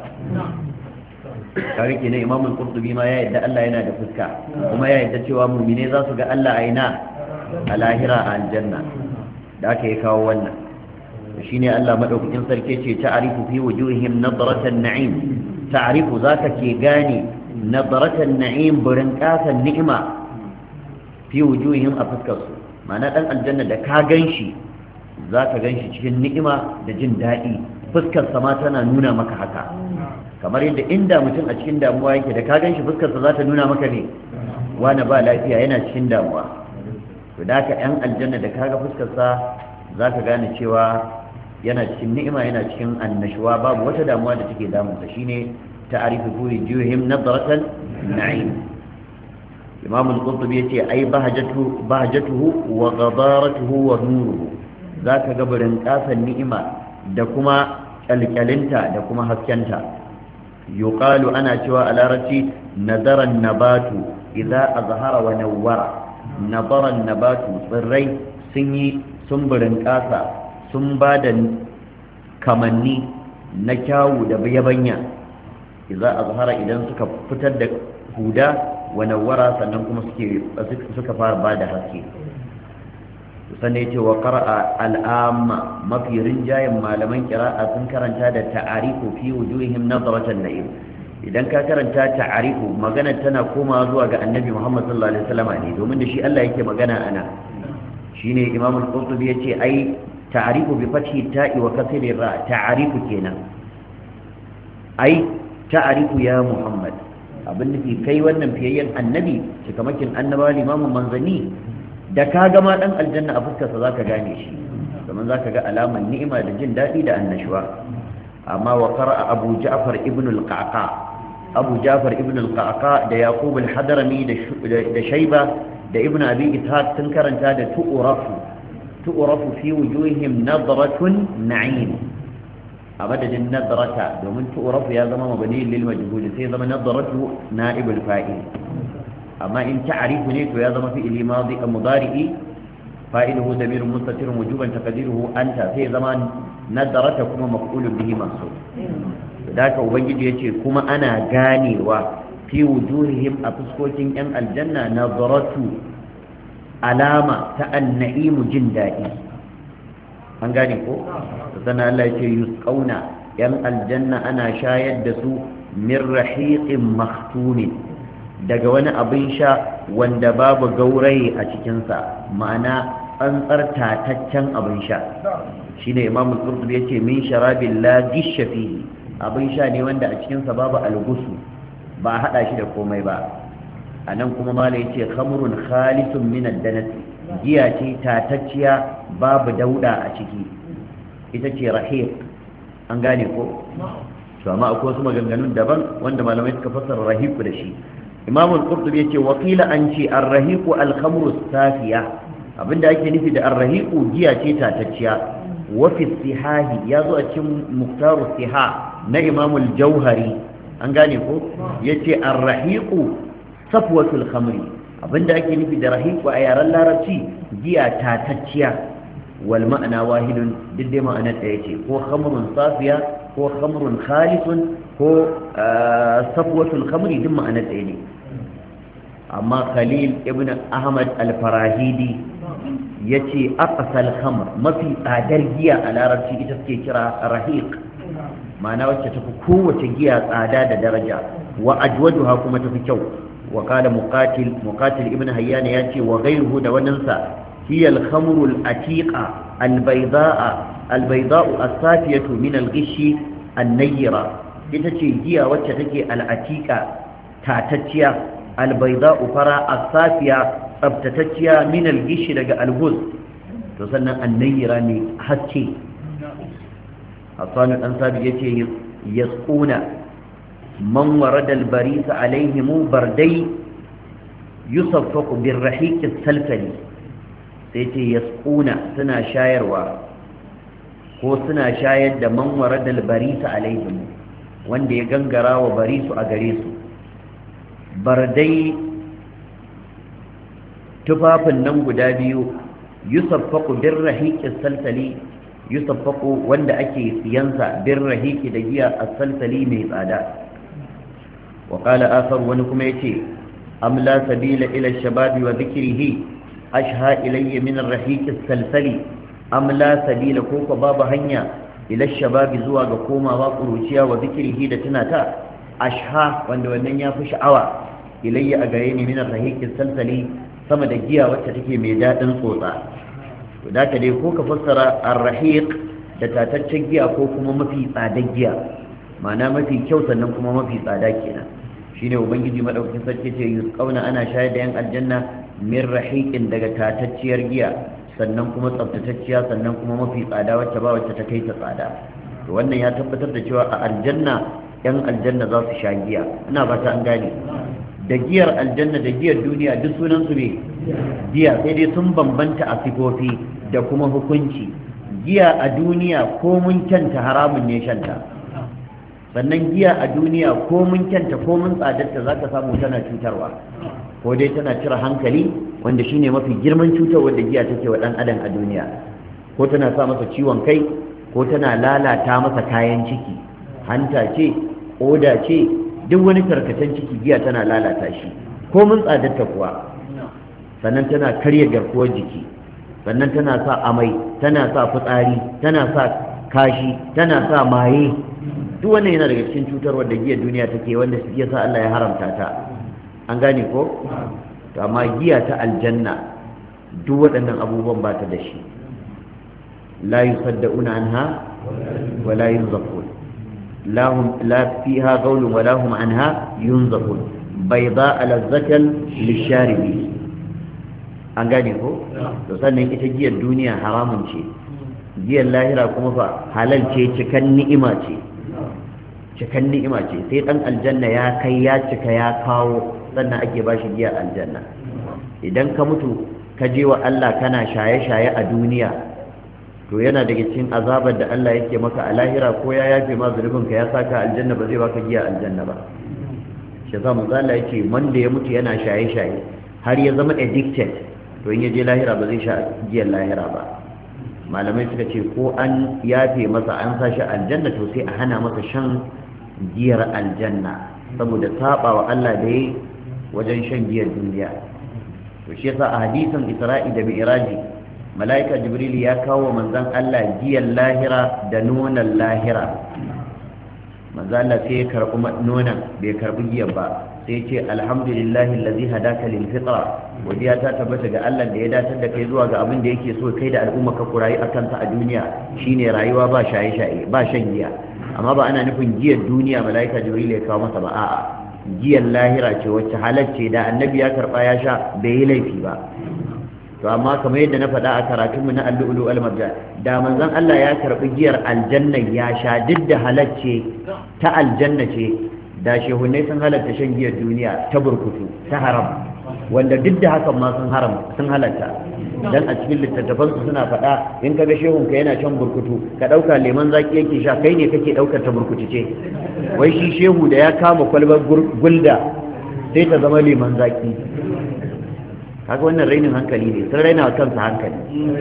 kare kenan Imam al-Qurtubi ma ya yadda Allah yana da fuska kuma ya yadda cewa mu'mine za su ga Allah a ina a lahira a aljanna da aka yi kawo wannan shine Allah madaukakin sarki ce ta'rifu fi wujuhihim nadratan na'im ta'rifu zaka ke gane nadratan na'im burin kasan ni'ima fi wujuhihim a fuskar su ma'ana dan aljanna da ka ganshi zaka ganshi cikin ni'ima da jin daɗi fuskar sa ma tana nuna maka haka kamar yadda inda mutum a cikin damuwa yake da ka ganshi fuskar sa za ta nuna maka ne wani ba lafiya yana cikin damuwa to da ka yan aljanna da kaga fuskar sa zaka gane cewa yana cikin ni'ima yana cikin annashuwa babu wata damuwa da take damun sa shine ta'rifu fi wujuhihim nadratan na'im imam al-qurtubi yace ai bahajatu bahajatuhu wa ghadaratuhu wa nuruhu zaka ga burin kasan ni'ima da kuma kalkalinta da kuma haskenta yuqalu ana cewa a larabci nadaran nabatu idza azhara wa nawwara nadaran nabatu tsirrai sun yi sumburin kasa sun ba da kamanni na kyawu da yabanya idza azhara idan suka fitar da huda wa nawwara sannan kuma suke suka fara bada haske sannan yace wa qara'a al-amma mafi rinjayen malaman qira'a sun karanta da ta'arifu fi wujuhihim nadratan na'im idan ka karanta ta'arifu magana tana komawa zuwa ga annabi Muhammad sallallahu alaihi wasallam ne domin da shi Allah yake magana ana shine Imam al-Qurtubi yace ai ta'arifu bi fathi ta'i wa kasri ra ta'arifu kenan ai ta'arifu ya Muhammad abin nufi kai wannan fiyayyen annabi cikamakin annabawa limamin manzanni da ka gama dan aljanna a fuskarsa zaka gane shi domin zaka ga alaman ni'ima da jin daɗi da annashuwa amma wa qara'a Abu Ja'far ibn al-Qa'qa Abu Ja'far ibn al-Qa'qa da Yaqub al-Hadrami da Shayba da Ibn Abi Ishaq sun karanta da tu'rafu tu'rafu fi wujuhihim nadratun na'im a madadin nadrata domin tu'rafu ya zama mabani lil majhul sai zama nadratu na'ib al-fa'il amma in ta'rifu ne to ya zama fi'ili madi mudari'i fa'iluhu damirun mustatirun wujuban taqdiruhu anta sai zama nadrata kuma maf'ulun bihi mansub da ka ubangiji yace kuma ana ganewa fi wujuhihim a fuskokin yan aljanna nadratu alama ta an-na'imu jin dadi an gane ko sannan Allah ya ce yusqauna yan aljanna ana shayar da su min rahiqin makhtumin daga wani abin sha wanda babu gauraye a cikinsa ma'ana tsantsar tataccen abin sha shine Imam al-Qurtubi yace min sharabil la gisha fihi abin sha ne wanda a cikinsa babu algusu ba a hada shi da komai ba anan kuma mala yace khamrun khalisun min ad-danas giya ce tatacciya babu dauda a ciki ita ce rahiq an gane ko to amma akwai wasu maganganun daban wanda malamai suka fassara rahiq da shi Imam al-Qurtubi yace wa qila an ce ar-rahiq al-khamru safiya abinda ake nufi da ar-rahiq giya ce tatacciya wa fi sihahi yazo a cikin muktaru siha na Imam al-Jauhari an gane ko yace ar-rahiq safwatul khamri abinda ake nufi da rahiqu a yaren larabci giya tatacciya wal ma'ana wahidun duk dai ma'anar da yake ko khamrun safiya ko khamrun khalisun ko safwatul khamri duk ma'anar da ne amma Khalil ibn Ahmad al-Farahidi yace aqsal khamr mafi tsadar giya a larabci ita suke kira rahiq ma'ana wacce tafi kowace giya tsada da daraja wa ajwaduha kuma tafi kyau وقال مقاتل مقاتل ابن هيان ياتي وغيره دوننسا هي الخمر الأتيقة البيضاء البيضاء الصافية من الغش النيرة تتشي هي وتتكي الأتيقة تاتتيا البيضاء فرا الصافية ابتتتيا من الغش لقى الغز تصنع النيرة حتي الصانع الأنصاب يتي يسقون من ورد البريس عليهم بردي يصفق بالرحيق السلفلي سيتي يسقون سنا شايروا ko suna shayar da man warada albarisa alaihim wanda ya gangara wa barisu a gare su bardai tufafin nan guda biyu yusaffaqu birrahiqi salsali yusaffaqu wanda ake siyansa birrahiqi da giya as-salsali mai tsada وقال آخر ونكم يتي أم لا سبيل إلى الشباب وذكره أشهى إلي من الرحيق السلسلي أم لا سبيل كوك باب هنيا إلى الشباب زواج كوما وقروشيا وذكره دتناتا أشهى وأن يفش عوى إلي أغيني من الرحيق السلسلي sama da giya wacce take mai daɗin tsotsa da ka dai ko ka fassara ar-rahiq da tataccen giya ko kuma mafi tsadar giya ma'ana mafi kyau sannan kuma mafi tsada kenan shine ubangiji madaukakin sarki ce yusqauna ana shayar da yan aljanna min rahiqin daga tatacciyar giya sannan kuma tsaftatacciya sannan kuma mafi tsada wacce ba wacce ta kai ta tsada to wannan ya tabbatar da cewa a aljanna yan aljanna za su sha giya ina fata an gane da giyar aljanna da giyar duniya duk sunan su ne giya sai dai sun bambanta a sifofi da kuma hukunci giya a duniya ko mun kyanta haramun ne shanta sannan giya a duniya ko mun kyanta ko mun tsadarta za ka samu tana cutarwa ko dai tana cire hankali wanda shine mafi girman cutar wanda giya take wa dan adam a duniya ko tana sa masa ciwon kai ko tana lalata masa kayan ciki hanta ce koda ce duk wani tarkacen ciki giya tana lalata shi ko mun tsadarta kuwa. Sannan tana karya garkuwar jiki, sannan tana sa amai, tana sa fitsari, tana sa kashi, tana sa maye. Duk wannan yana daga cikin cutarwar da giyar duniya take, wanda ya sa Allah ya haramta ta. An gane ko? To amma giya ta aljanna duk waɗannan abubuwan ba ta da shi. la yusaddauna anha wa la yunzafun lahum la fiha qawlun wa lahum anha yunzafun bayda lazzatan lisharibi. An gane ko? To sannan ita giyar duniya haramun ce, giyar lahira kuma fa halal ce, cikan ni'ima ce, cikan ni'ima ce. Sai dan aljanna ya kai ya cika ya kawo sannan ake bashi giyar aljanna. Idan ka mutu ka je wa Allah kana shaye-shaye a duniya, to yana daga cikin azabar da Allah yake maka a lahira, ko ya yafe ma zunubinka ya saka aljanna ba zai baka giya aljanna ba. Shi za mu zala yake wanda ya mutu yana shaye-shaye har ya zama addicted, to in ya je lahira ba zai sha giyar lahira ba. Malamai suka ce ko an yafe masa an sa shi aljanna, to sai a hana masa shan giyar aljanna saboda saba wa Allah da yayi wajen shan giyar duniya. To shi yasa a hadisin Isra'i da Mi'raji, malaika Jibril ya kawo manzon Allah giyar lahira da nonon lahira. Manzon Allah sai ya karbi nonon, bai karbi giyar ba, sai ce alhamdulillahi allazi hadaka lil fitra, wadiya ta tabbata ga Allah da ya datar da kai zuwa ga abin da yake so kai da al'umma ka kurayi akan sa a duniya, shine rayuwa ba shaye-shaye ba shan giya. Amma ba ana nufin giyar duniya malaika Jibril ya kawo masa ba, a'a giyar lahira ce wacce halacce da annabi ya karba ya sha bai yi laifi ba. To amma kamar yadda na faɗa a karatunmu na al-lu'lu' al-marjan, da manzon Allah ya karbi giyar aljanna ya sha duk da halacce ta aljanna ce, da shehunai sun halatta shan giyar duniya ta burkutu ta haram, wanda duk da hakan ma sun haram sun halatta. Dan a cikin littattafansu suna faɗa in kaga shehunka yana shan burkutu ka ɗauka leman zaki yake sha, kai ne kake ɗaukar ta burkutu ce. Wai shi shehu da ya kama kwalbar gulda sai ta zama leman zaki. Kaga wannan rainin hankali ne, sun raina kansa hankali.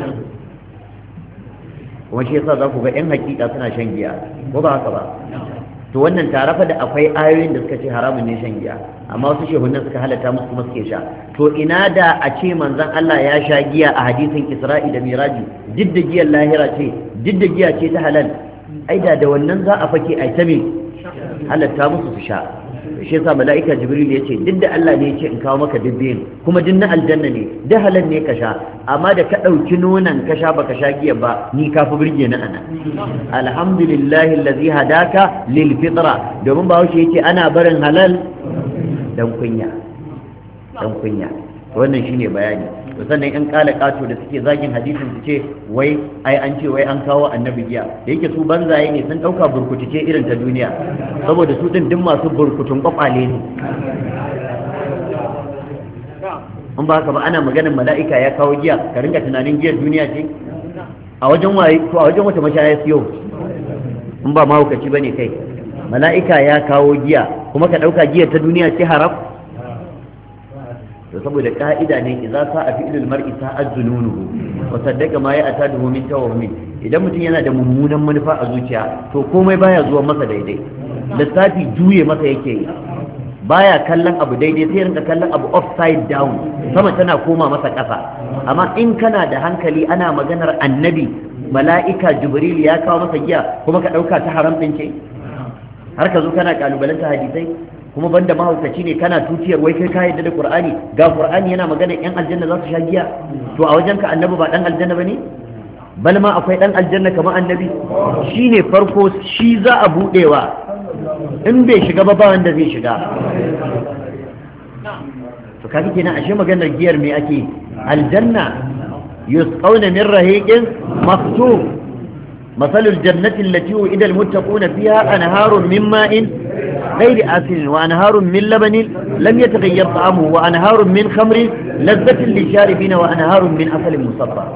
Kuma shi yasa za ku ga 'yan hakika suna shan giya, ko ba haka ba? To wannan tarafa da akwai ayoyin da suka ce haramun ne shan giya, amma wasu shehunan suka halatta musu kuma suke sha. To ina da a ce manzon Allah ya sha giya a hadisin Isra'i da Miraji, duk da giyar lahira ce, duk da giya ce ta halal, ai da da wannan za a fake ai ta me halatta musu su sha. Shi yasa mala'ika Jibril ya ce duk da Allah ne ya ce in kawo maka dubbiyin, kuma duk na aljanna ne, da halal ne ka sha, amma da ka ɗauki nonon ka sha baka sha giya ba, ni ka fi burge na ana. Alhamdulillahi allazi hadaka lil fitra, domin ba haushe yace ana barin halal dan kunya, dan kunya. Wannan shine bayani. To sannan in kala kato da suke zagin hadisin su ce wai ai an ce wai an kawo annabi giya, da yake su banzaye ne sun dauka burkutu ce irin ta duniya, saboda su din duk masu burkutun kwakwale ne. in ba haka ba ana maganin mala'ika ya kawo giya ka ringa tunanin giyar duniya ce a wajen waye ko a wajen wata mashaya siyo, in ba mahaukaci bane kai. Mala'ika ya kawo giya kuma ka dauka giyar ta duniya ce haram. To saboda ka'ida ne idza sa'a fi'lul mar'i sa'a zununuhu wa saddaqa ma ya'taduhu min tawahhumi. Idan mutum yana da mummunan manufa a zuciya to komai baya zuwa masa daidai, lissafi juye masa yake yi, baya kallon abu daidai sai rinka kallon abu upside down, sama tana koma masa ƙasa. Amma in kana da hankali ana maganar annabi, mala'ika Jibril ya kawo masa giya kuma ka ɗauka ta haram ɗin ce, har ka zo kana kalubalanta hadisai, kuma banda mahaukaci ne kana tutiyar wai kai ka yadda da Qur'ani, ga Qur'ani yana magana yan aljanna za su sha giya, to a wajen ka annabi ba dan aljanna bane? Bal ma akwai dan aljanna kamar annabi, shine farko, shi za a budewa, in bai shiga ba ba wanda zai shiga. To kaga kenan ashe maganar giyar me ake? Aljanna, yusqawna min rahiqin makhtum, مثل الجنة التي وعد المتقون فيها أنهار من ماء غير آسن وأنهار من لبن لم يتغير طعمه وأنهار من خمر لذة للشاربين وأنهار من عسل مصفى.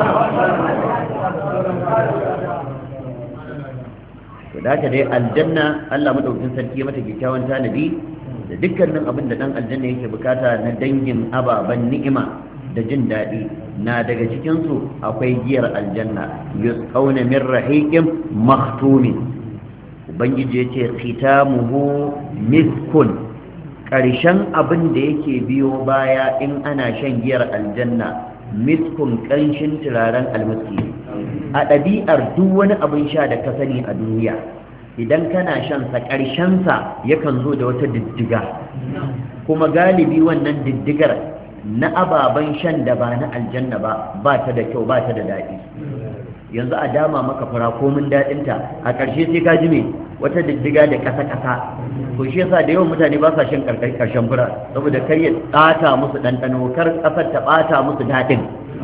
ذاك دي الجنة الله مدعوكين سلكية متى كيكاوان تانبي da dukkanin abin da dan aljanna yake bukata na dangin ababen ni'ima da jin daɗi, na daga cikinsu akwai giyar aljanna, yusqawna min rahiqin makhtumi, ubangiji yace khitamuhu miskun, ƙarshen abin da yake biyo baya in ana shan giyar aljanna miskun, ƙanshin turaren almiski. A ɗabi'ar duk wani abin sha da ka sani a duniya idan kana shan sa ƙarshen sa yakan zo da wata diddiga, kuma galibi wannan diddigar na ababen shan da ba na aljanna ba ba ta da kyau, ba ta da daɗi. yanzu a dama maka fara komin daɗinta a ƙarshe sai ka ji me wata diddiga da ƙasa-ƙasa. to shi yasa da yawan mutane ba sa shan ƙarshen fura saboda kar ya ɓata musu ɗanɗano, kar ƙasar ta ɓata musu daɗin.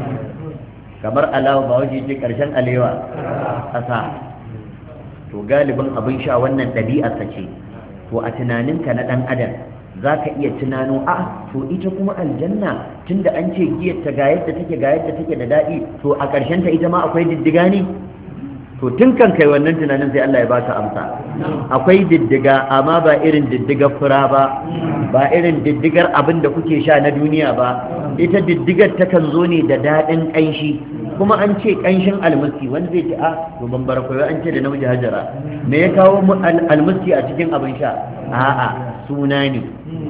kamar alawa ba waje ce ƙarshen alewa ƙasa. to galibin abin sha wannan ɗabi'arsa ce. to a tunaninka na ɗan adam za ka iya tunano a to ita kuma aljanna tunda an ce giyar ta ga yadda take ga yadda take da daɗi, to a ƙarshen ta ita ma akwai diddiga ne? to tun kan kai wannan tunanin sai Allah ya baka amsa. akwai diddiga amma ba irin diddigar fura ba, ba irin diddigar abin da kuke sha na duniya ba. ita diddigar takan zo ne da daɗin ƙanshi, kuma an ce ƙanshin almuski, wanda zai ce a to ban bara koyo an ce da namiji hajara, me ya kawo mu almuski a cikin abin sha? a'a suna ne.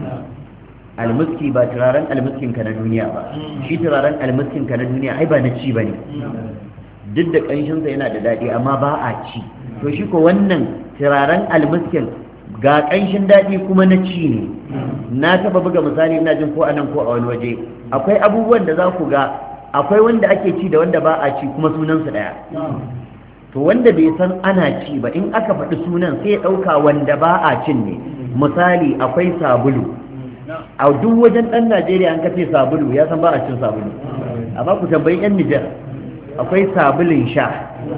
almuski ba turaren almuskin ka na duniya ba, shi turaren almuskin ka na duniya ai ba na ci bane, duk da ƙanshinsa yana da daɗi amma ba a ci. to shi ko wannan turaren almuskin ga ƙanshin daɗi kuma na ci ne. na taɓa buga misali ina jin ko a nan ko a wani waje, akwai abubuwan da za ku ga akwai wanda ake ci da wanda ba a ci kuma sunansu ɗaya. to wanda bai san ana ci ba in aka faɗi sunan sai ya ɗauka wanda ba a cin ne. misali akwai sabulu, a duk wajen ɗan Najeriya an kace sabulu ya san ba a cin sabulu, amma ku tambayi 'yan Nijar akwai sabulun sha,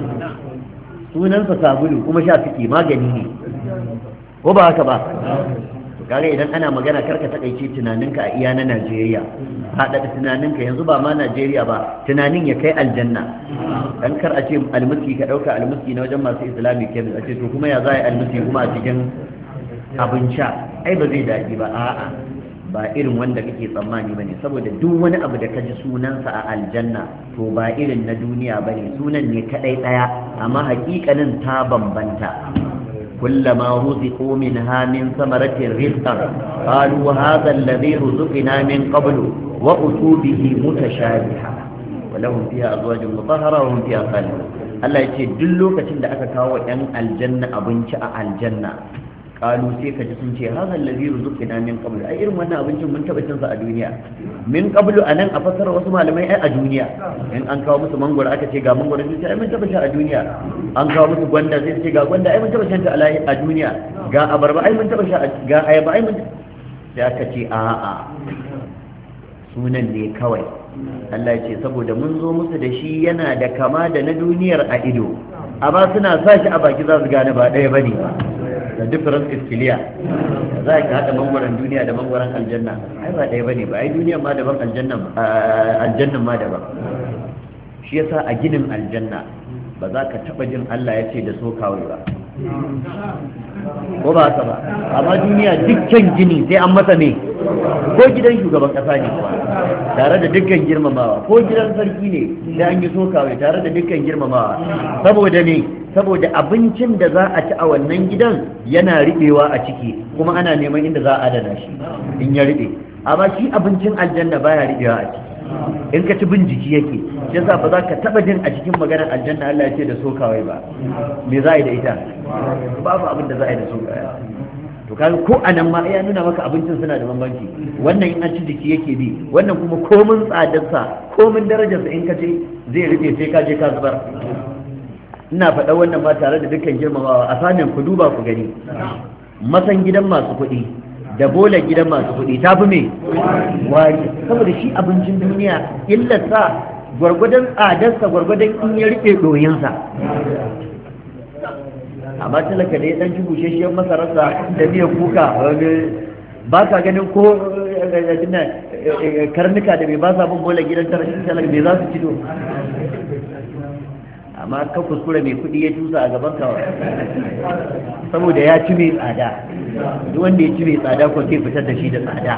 sunansa sabulu kuma sha suke, magani ne ko ba haka ba? to kaga idan ana magana karka takaice tunaninka a iya na Najeriya, haɗa tunaninka yanzu ba ma Najeriya ba, tunanin ya kai aljanna. dan kar a ce almuski ka ɗauka almuski na wajen masu islamic kemis, a ce to kuma ya za a yi almuski kuma a cikin abin sha, ai ba zai daɗi ba. a'a ba irin wanda kake tsammani bane, saboda duk wani abu da kaji sunansa a aljanna to ba irin na duniya bane, sunan ne kadai daya amma hakikanin ta bambanta. kullama ruziqu minha min samaratin rizqan qalu hadha alladhi ruziqna min qablu wa utu bihi mutashabiha wa lahum fiha azwajun mutahhara wa hum fiha khalidun. Allah yace duk lokacin da aka kawo yan aljanna abinci a aljanna, kalu sai ka ji sun ce hadha allazi ruzuqina min qablu, ai irin wannan abincin mun taba cin sa a duniya. min qablu anan a fasara wasu malamai ai a duniya, in an kawo musu mangoro aka ce ga mangoro sai ai mun taba sha a duniya. an kawo musu gwanda sai ce ga gwanda ai mun taba shan ta a duniya. ga abarba ai mun taba sha, ga ayaba ai mun, sai aka ce a a sunan ne kawai. Allah ya ce saboda mun zo musu da shi yana da kama da na duniyar a ido, amma suna sa shi a baki za su gane ba ɗaya bane. the difference is clear. za ka haɗa mangwaron duniya da mangwaron aljanna ai ba ɗaya bane ba, ai duniya ma daban aljannan aljannan ma daban. shi yasa a ginin aljanna ba za ka taɓa jin Allah ya ce da so kawai ba, ko ba haka ba? amma duniya dukkan gini sai an masa ne, ko gidan shugaban ƙasa ne kuwa tare da dukkan girmamawa, ko gidan sarki ne sai an yi so kawai tare da dukkan girmamawa. saboda ne saboda abincin da za a ci a wannan gidan yana riɓewa a ciki, kuma ana neman inda za a adana shi in ya riɓe. amma shi abincin aljanna baya riɓewa a ciki, in ka ci bin jiki yake. shi yasa ba za ka taba jin a cikin maganar aljanna Allah ya ce da sokawai ba. me za a yi da ita? babu abin da za a yi da sokawai. to kaga ko anan ma ya nuna maka abincin suna da bambanci, wannan in an ci jiki yake bi, wannan kuma komin tsadarsa komin darajarsa in ka ce zai rufe sai ka je ka zubar. ina faɗa wannan ba tare da dukkan girmamawa, a samin ku duba ku gani masan gidan masu kuɗi da bola gidan masu kuɗi ta fi me wari, saboda shi abincin duniya illarsa gwargwadon tsadarsa gwargwadon in ya riƙe ɗoyinsa. amma talaka da ya ɗan ci bushashiyar masararsa da miyan kuka ba ka ganin ko karnuka da bai ba sa bin bola gidan talaka bai za su ci do. amma ka kuskure mai kuɗi ya tusa a gaban ka saboda ya ci mai tsada, duk wanda ya ci mai tsada ko sai fitar da shi da tsada.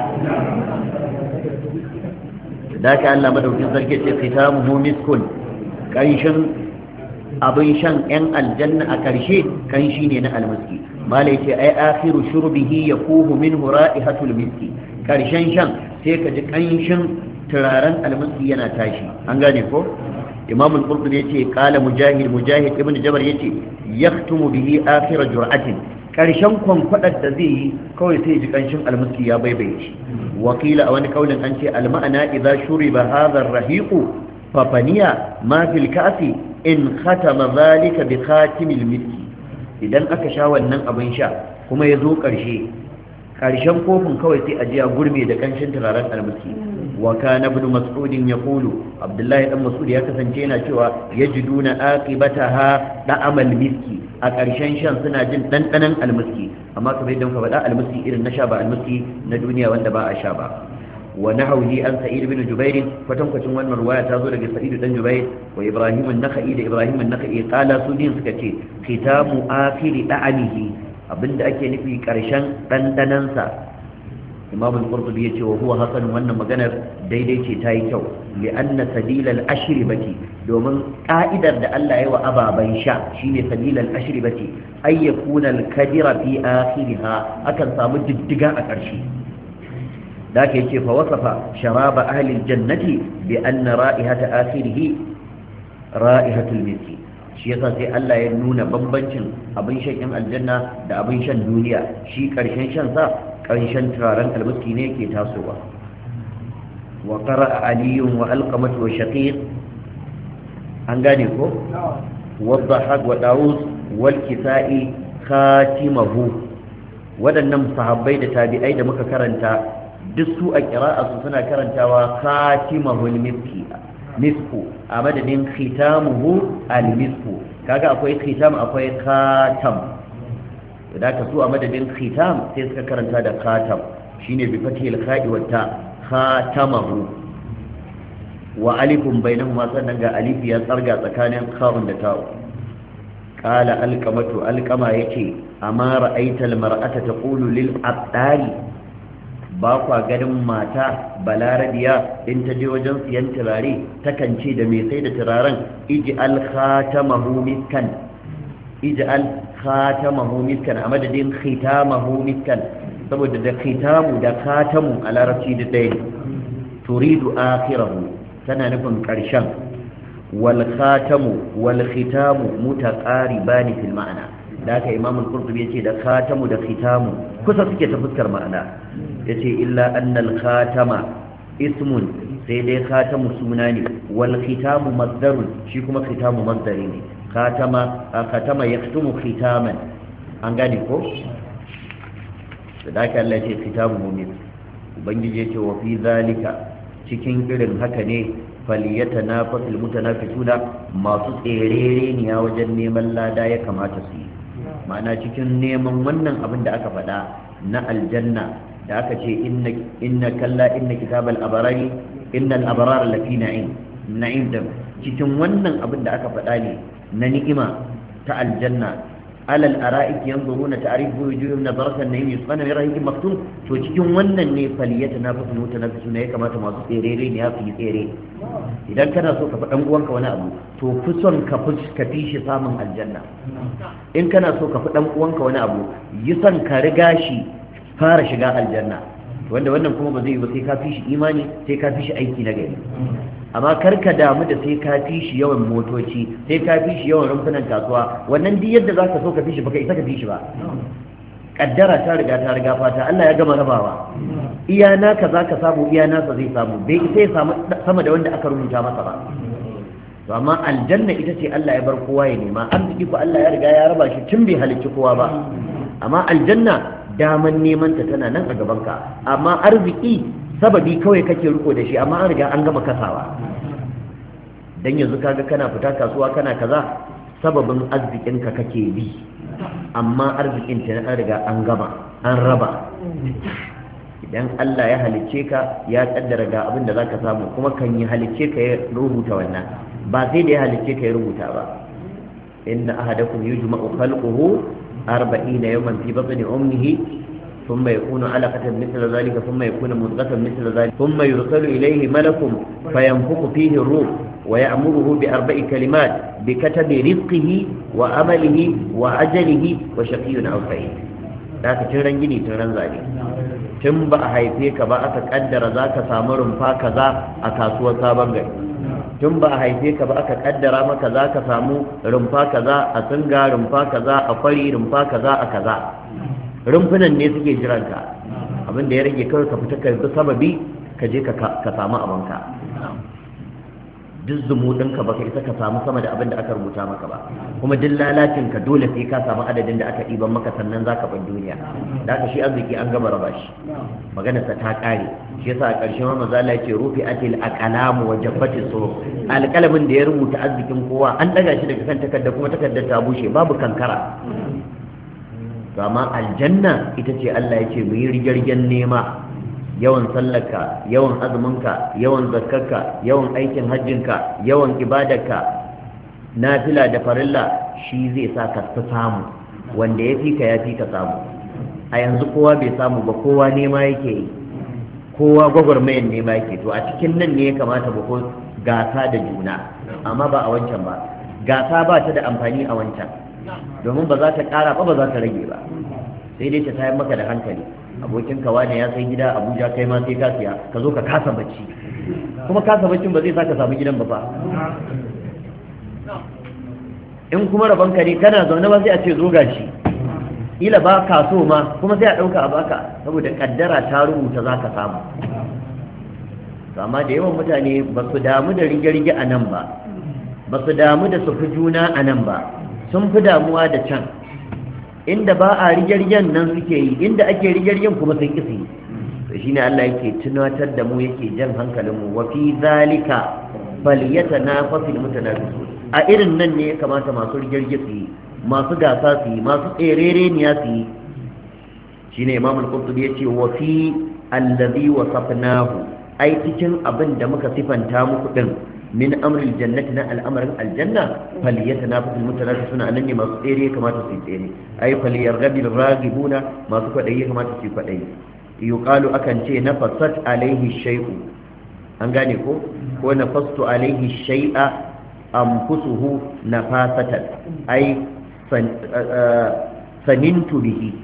da ka Allah madaukin sarki ce khitamuhu miskun, kanshin abin shan yan aljanna a ƙarshe kanshi ne na almiski malai ce ai akhiru shurbihi yakuhu minhu ra'ihatul miski ƙarshen shan sai ka ji kanshin turaren almiski yana tashi an gane ko imam al-qurtubi yace qala mujahid mujahid ibn jabr yace yaktumu bihi akhir jur'atin karshen kwankwadar da zai yi kawai sai ji kanshin almiski ya baibaye shi wakila a wani kaulin an ce alma'ana idza shuriba hadha ar-rahiq fa faniya ma fil ka'si in khatama dhalika bi khatimil miski idan aka sha wannan abin sha kuma ya zo karshe karshen kofin kawai sai a ji ya gurme da kanshin turaren almiski wa kana ibn mas'ud yaqulu abdullahi dan mas'ud ya kasance yana cewa yajiduna aqibataha da'amal miski a ƙarshen shan suna jin dandanan almiski amma kamar yadda muka faɗa almiski irin na sha ba almiski na duniya wanda ba a sha ba wa nahawhi an sa'id ibn jubair kwatankwacin wannan ruwaya ta zo daga sa'id dan jubair wa ibrahim an-nakhai da ibrahim an-nakhai qala su din suka ce khitamu akhiri da'anihi abinda ake nufi ƙarshen dandanansa imam al-qurtubi yace wa huwa hasan wannan maganar daidai ce tayi kyau li anna sabil al-ashribati domin ka'idar da Allah ya wa ababan sha shine sabil al-ashribati ay yakuna al-kadira fi akhiriha akan samu diddiga a ƙarshe da ke yace fa wasafa sharaba ahli al-jannati bi anna ra'ihata akhirih ra'ihatul miski shi yasa sai Allah ya nuna bambancin abin shan yan aljanna da abin shan duniya shi ƙarshen shan sa ƙarshen turaren almiski ne ke tasowa wa qara'a aliyun wa alqamatu wa shaqiq an gane ko wa dhahak wa daus wal kisa'i khatimahu wadannan sahabbai da tabi'ai da muka karanta duk su a qira'atu suna karantawa khatimahu almiski misku a madadin khitamuhu almisku kaga akwai khitam akwai khatam da ka su a madadin khitam sai suka karanta da khatam shine bi fathil kha'i wa ta khatamahu wa alifun bainahuma sannan ga alif ya tsarga tsakanin kha'un da ta'u qala alqamatu alqama yace amma ra'aita almar'ata taqulu lil abdari ba kwa ganin mata balarabiya in ta je wajen siyan turare takan ce da mai sai da turaren ij'al khatamahu miskan ij'al khatamahu miskan a madadin khitamahu miskan saboda da khitamu da khatamu a larabci da ɗaya turidu akhirahu tana nufin ƙarshen wal khatamu wal khitamu mutaqaribani fil ma'ana da haka imam al-qurtubi yace da khatamu da khitamu kusa suke ta fuskar ma'ana yace illa anna al-khatama ismun sai dai khatamu suna ne wal khitamu masdarun shi kuma khitamu masdari ne khatama khatama yaktumu khitaman an gane ko da haka Allah yace khitamu mu'min ubangiji yace wa fi zalika cikin irin haka ne falyatanafasul mutanafisuna masu tserere ne ya wajen neman lada ya kamata su yi ma'ana cikin neman wannan abin da aka faɗa na aljanna da aka ce inna kalla inna kitabal abarari innal abarara lafi na'im na'im da cikin wannan abin da aka faɗa ne na ni'ima ta aljanna alal ara'ik yanzuruna ta'rifu wujuhum nadaratan na'im yusqana min rahiqin maktum to cikin wannan ne faliyata nafasu mutanafisuna ya kamata masu tserere ne ya fi tsere idan kana so ka fi dan uwanka wani abu to fi son ka fi ka fi shi samun aljanna in kana so ka fi dan uwanka wani abu yi son ka riga shi fara shiga aljanna wanda wannan kuma ba zai yi ba sai ka fi shi imani sai ka fi shi aiki na gari amma kar ka damu da sai ka fi shi yawan motoci sai ka fi shi yawan rumfunan kasuwa wannan duk yadda zaka so ka fi shi baka isa ka fi shi ba kaddara ta riga ta riga fata Allah ya gama rabawa iya naka zaka samu iya nasa zai samu bai sai samu sama da wanda aka rubuta masa ba to amma aljanna ita ce Allah ya bar kowa ya nema arziki ko Allah ya riga ya raba shi tun bai halicci kowa ba amma aljanna daman neman ta tana nan a gaban ka amma arziki sababi kawai kake riko da shi amma an riga an gama kasawa dan yanzu kaga kana fita kasuwa kana kaza sababin arzikin ka kake bi amma arzikin ta an riga an gama an raba idan Allah ya halicce ka ya kaddara ga abin da zaka samu kuma kan yi halicce ka ya rubuta wannan ba sai da ya halicce ka ya rubuta ba inna ahadakum yujma'u khalquhu arba'ina yawman fi batni ummihi ثم يكون علقة مثل ذلك ثم يكون مضغة مثل ذلك ثم يرسل إليه ملك فينفخ فيه الروح wa ya'muruhu bi arba'i kalimat bi katabi rizqihi wa amalihi wa ajalihi wa shaqiyyun aw sa'id da ka tun ran gini tun ran zane tun ba a haife ka ba aka kaddara za ka samu rumfa kaza a kasuwar sabon gari tun ba a haife ka ba aka kaddara maka za ka samu rumfa kaza a singa rumfa kaza a kwari rumfa kaza a kaza rumfunan ne suke jiranka abin da ya rage kawai ka fita ka bi sababi ka je ka samu abinka duk zumuɗinka baka isa ka samu sama da abin da aka rubuta maka ba kuma duk lalacinka dole sai ka samu adadin da aka ɗiban maka sannan za ka bar duniya da aka shi arziki an gama raba shi maganarsa ta ƙare shi yasa a ƙarshen wa maza Allah ya ce rufi atil aqlamu wa jaffati suhuf alƙalamin da ya rubuta arzikin kowa an ɗaga shi daga kan takarda kuma takardar ta bushe babu kankara amma aljanna ita ce Allah ya ce mu yi rigirgen nema yawan sallarka yawan azuminka yawan zakkarka yawan aikin hajjinka yawan ibadarka nafila da farilla shi zai sa ka fi samu wanda ya fi ka ya fi ka samu a yanzu kowa bai samu ba kowa nema yake yi kowa gwagwarmayan nema yake to a cikin nan ne ya kamata ba ko gasa da juna amma ba a wancan ba gasa ba ta da amfani a wancan domin ba za ta ƙara ba ba za ta rage ba sai dai ta tayar maka da hankali abokin kawa ne ya sai gida Abuja kai ma sai ka siya ka zo ka kasa bacci kuma kasa baccin ba zai sa ka samu gidan ba fa in kuma rabon ka ne kana zaune ba sai a ce zo gashi ila ba ka so ma kuma sai a ɗauka a baka saboda kaddara ta rubuta za ka samu amma da yawan mutane ba su damu da rige-rige a nan ba ba su damu da su fi juna a nan ba sun fi damuwa da can inda ba a rigirgen nan suke yi inda ake rigirgen kuma sun kisi to shine Allah yake tunatar da mu yake jan hankalin mu wa fi zalika falyatanafasul mutanafisun a irin nan ne ya kamata masu rigirge su yi masu gasa su yi masu tserereniya su yi shine Imam al-Qurtubi yace wa fi allazi wasafnahu ai cikin abin da muka sifanta muku din min amril jannati na al'amarin aljanna falyatanafasul mutanafisuna anan ne masu tsere kamata su tsere ay falyarghabil raghibuna masu kwadayi kamata su kwadayi yuqalu akan ce nafasat alaihi shay'u an gane ko ko nafastu alaihi shay'a anfusuhu nafasatan ay sanintu bihi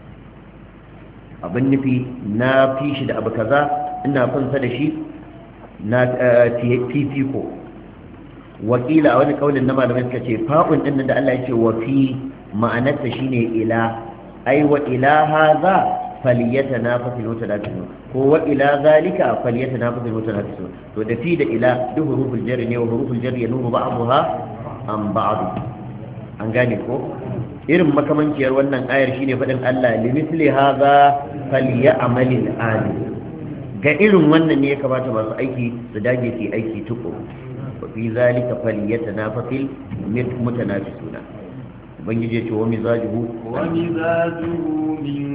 abin nufi na fi shi da abu kaza ina fansa da shi na fifiko wakila a wani kaulin na malamai suka ce fa'un din da Allah ya ce wa fi ma'anarsa shine ila ai wa ila hadha falyatanafasul mutanafisun ko wa ila zalika falyatanafasul mutanafisun to da fi da ila duk huruful jar ne wa huruful jar yanubu ba'daha an ba'd an gane ko irin makamanciyar wannan ayar shine fadin Allah limithli hadha falyamalil amil ga irin wannan ne ya kamata masu aiki su dage su aiki tukuru wa fi zalika falyatanafasil mutanafisuna ubangiji ya ce wa mizajuhu wa mizajuhu min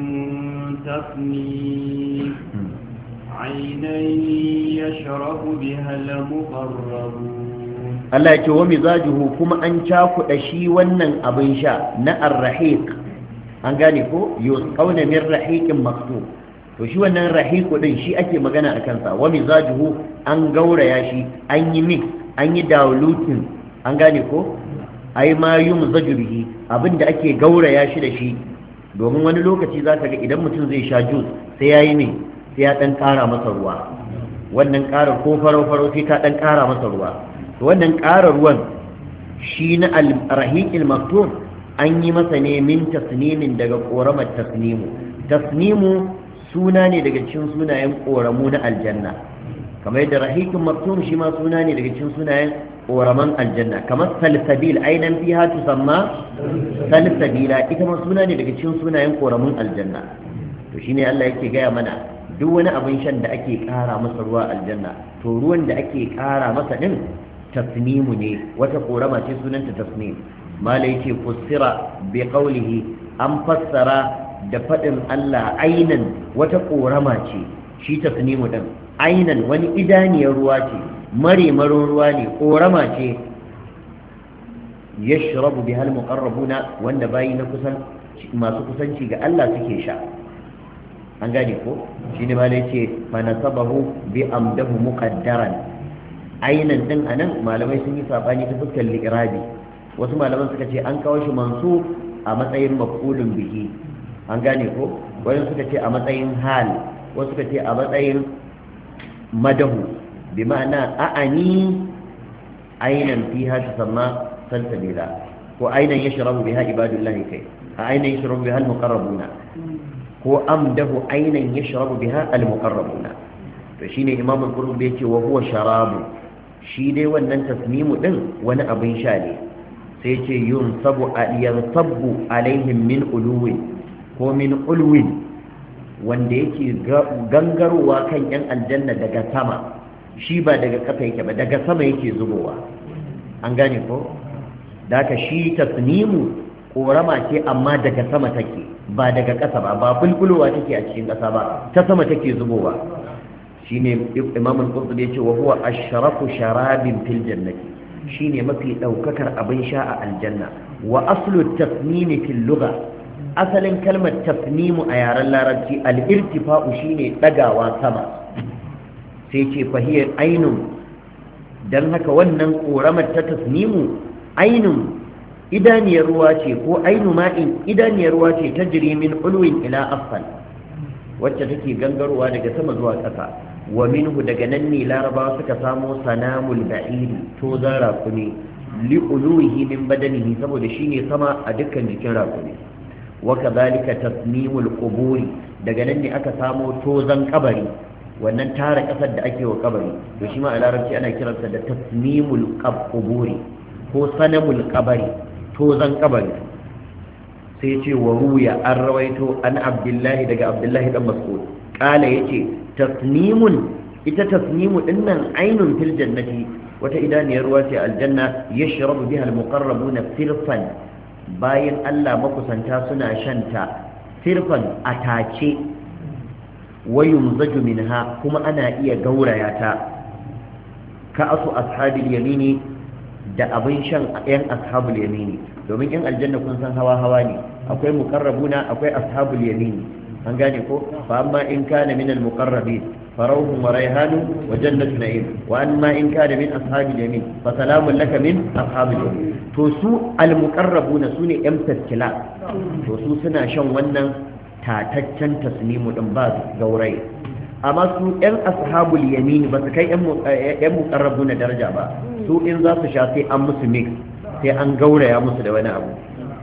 tasnim aynan yashrabu biha al-muqarrabun Allah ya ce wa mizajuhu kuma an cakuɗa shi wannan abin sha na ar-rahiq an gane ko yusqawna min rahiqin maktub to shi wannan rahiqu din shi ake magana a kansa wa mizajuhu an gauraya shi an yi mix an yi diluting an gane ko ai ma yumzaju bihi abinda ake gauraya shi da shi domin wani lokaci zaka ga idan mutum zai sha juice sai yayi ne sai ya dan kara masa ruwa wannan karar ko faro faro sai ka dan kara masa ruwa to wannan karar ruwan shi na al-rahiqil maktub an yi masa ne min tasnimin daga koramar tasnimu tasnimu suna ne daga cikin sunayen koramu na aljanna kamar yadda rahiqun maktum shi ma suna ne daga cikin sunayen koraman aljanna kamar salsabil ainan fiha tusamma salsabila ita ma suna ne daga cikin sunayen koramun aljanna to shine Allah yake gaya mana duk wani abin shan da ake kara masa ruwa aljanna to ruwan da ake kara masa din tasnimu ne wata korama ce sunanta tasnim malai yake fussira bi qawlihi an fassara da faɗin Allah ainan wata ƙorama ce shi tasnimu ɗin ainan wani idaniyar ruwa ce marimarin ruwa ne ƙorama ce yashrabu bihal muqarrabuna wanda bayi na kusan masu kusanci ga Allah suke sha an gane ko shine ma yace fa nasabahu bi amdahu muqaddaran ainan din anan malamai sun yi sabani ta fuskar li'irabi. Wasu malaman suka ce an kawo shi mansub a matsayin maf'ulun bihi, an gane ko, wani suka ce a matsayin hal, wasu suka ce a matsayin madahu, bi ma'ana a'ani ainan fiha tusamma salsabila, ko ainan yashrabu biha ibadullahi kai, a ainan yashrabu biha al-muqarrabuna, ko amdahu ainan yashrabu biha al-muqarrabuna. To shine Imam al-Qurtubi yace wa huwa sharabu, shi dai wannan tasmimu din wani abin sha ne, sai ce yun sabu yansabu alaihim min uluwin ko min ulwin, wanda yake gangarowa kan yan aljanna daga sama, shi ba daga ƙasa yake ba, daga sama yake zubowa, an gane ko. da haka shi tasnimu korama ce amma daga sama take, ba daga ƙasa ba, ba bulbulowa take a cikin ƙasa ba, ta sama take zubowa. shine Imam al-Qurtubi yace wa huwa ashrafu sharabin fil jannati, shine mafi daukakar abin sha a aljanna. Wa aslu tasnimi fil lugha, asalin kalmar tasnimu a yaren larabci al-irtifa'u shine dagawa sama, sai ce fahiyar ainun, dan haka wannan koramar ta tasnimu ainun idaniyar ruwa ce, ko ainu ma'in idaniyar ruwa ce ta jiri min ulwin ila asfal, wacce take gangarowa daga sama zuwa ƙasa. Wa minhu, daga nan ne larabawa suka samo sanamul ba'iri, to zan rakumi, li uluhi min badanihi, saboda shine sama a dukkan jikin rakumi. Wa kadhalika tasmimul quburi, daga nan ne aka samo tozan kabari, wannan tara kasar da ake wa kabari, to shi ma a larabci ana kiransa da tasmimul quburi ko sanamul qabari, tozan kabari. sai ce wa ruya an rawaito an abdullahi daga abdullahi dan mas'ud kala yace tasnimun, ita tasnimu dinnan ainun fil jannati, wata idaniyar ruwa ce aljanna, yashrabu biha almuqarrabuna sirfan, bayan Allah makusanta suna shanta sirfan a tace, wa yumzaju minha, kuma ana iya gauraya ta, ka asu ashabil yamini, da abin shan yan ashabul yamini, domin yan aljanna kun san hawa hawa ne, akwai muqarrabuna akwai ashabul yamini, an gane ko. fa amma in kana min al muqarrabin farawhum wa rayhanun wa jannatu na'im, wa amma in kana min ashabil yamin fa salamun laka min ashabil yamin. to su al muqarrabuna sune yan taskila, to su suna shan wannan tataccen tasnimu din ba gaurai, amma su yan ashabul yamin ba su kai yan muqarrabuna daraja ba, su in za su sha sai an musu mix, sai an gauraya musu da wani abu.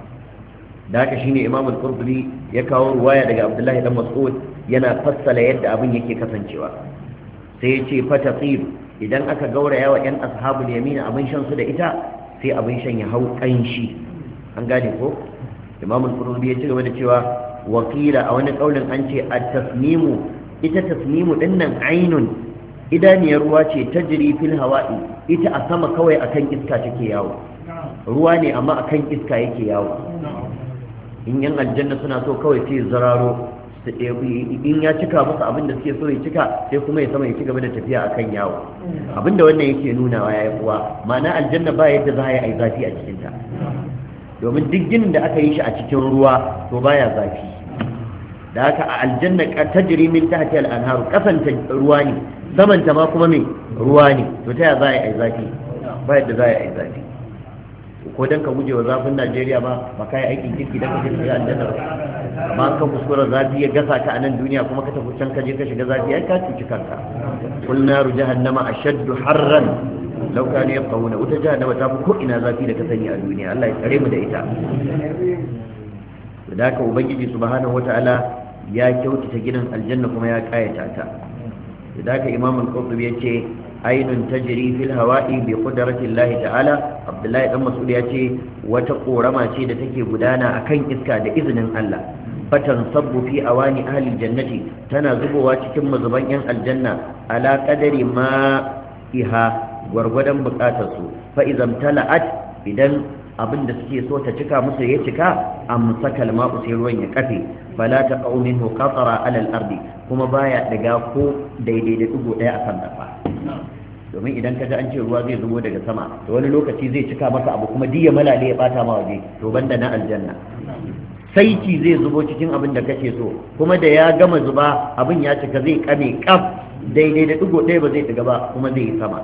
da haka shine Imam al-Qurtubi ya kawo ruwaya daga Abdullahi dan Mas'ud yana fassala yadda abin yake kasancewa, sai ya ce fatasib, idan aka gauraya wa yan ashabul yamin abin shan su da ita, sai abin shan ya hau kanshi, an gane ko. Imam al-Qurtubi ya ci gaba da cewa wakila a wani kaulin an ce at-tasnimu, ita tasnimu dinnan ainun idaniyar ruwa ce tajri fil hawa'i, ita a sama kawai akan iska take yawo, ruwa ne amma akan iska yake yawo. in yan aljanna suna so kawai sai zararo, in ya cika musu abin da suke so ya cika, sai kuma ya sama ya ci gaba da tafiya akan yawo. abinda wannan yake nunawa yayi kuwa ma'ana aljanna ba yadda za a yi zafi a cikin ta, domin duk ginin da aka yi shi a cikin ruwa to baya zafi. da haka a aljanna tajri min tahti al-anharu, kasanta ruwa ne, samanta ma kuma me ruwa ne, to ta ya za a yi zafi? ba yadda za a yi zafi. ko dan ka guje wa zafin Najeriya ba ba kai aikin kirki dan ka je shiga aljanna ba, amma ka kuskura zafi ya gasa ka a nan duniya kuma ka tafi can ka je ka shiga zafi, ai ka cuci kanka. kul naru jahannama ashaddu harran law kanu yafqahuna, wuta jahannama ta fi ko ina zafi da ka sani a duniya, Allah ya tsare mu da ita. da haka ubangiji subhanahu wataala ya kyautata gidan aljanna kuma ya kayata ta. da haka Imam al-Qurtubi yace ainun tajri fil hawa'i bi qudrati Allah ta'ala. Abdullahi dan Mas'ud ya ce wata korama ce da take gudana akan iska da izinin Allah. fatan sabbu fi awani ahli jannati, tana zubowa cikin mazuban yan aljanna ala qadari ma iha, gwargwadon bukatar su. fa idzam tala'at, idan abin da suke so ta cika musu ya cika, amsaka al-ma'u sai ruwan ya kafe, fala taqau minhu qatara ala al-ardi, kuma baya daga ko daidai da dugo daya akan dafa. domin idan ka ji an ce ruwa zai zubo daga sama, to wani lokaci zai cika maka abu kuma diya malale ya bata ma waje, to banda na aljanna saiti zai zubo cikin abin da kake so, kuma da ya gama zuba abin ya cika zai kame kaf daidai da digo ɗaya ba zai diga ba kuma zai yi sama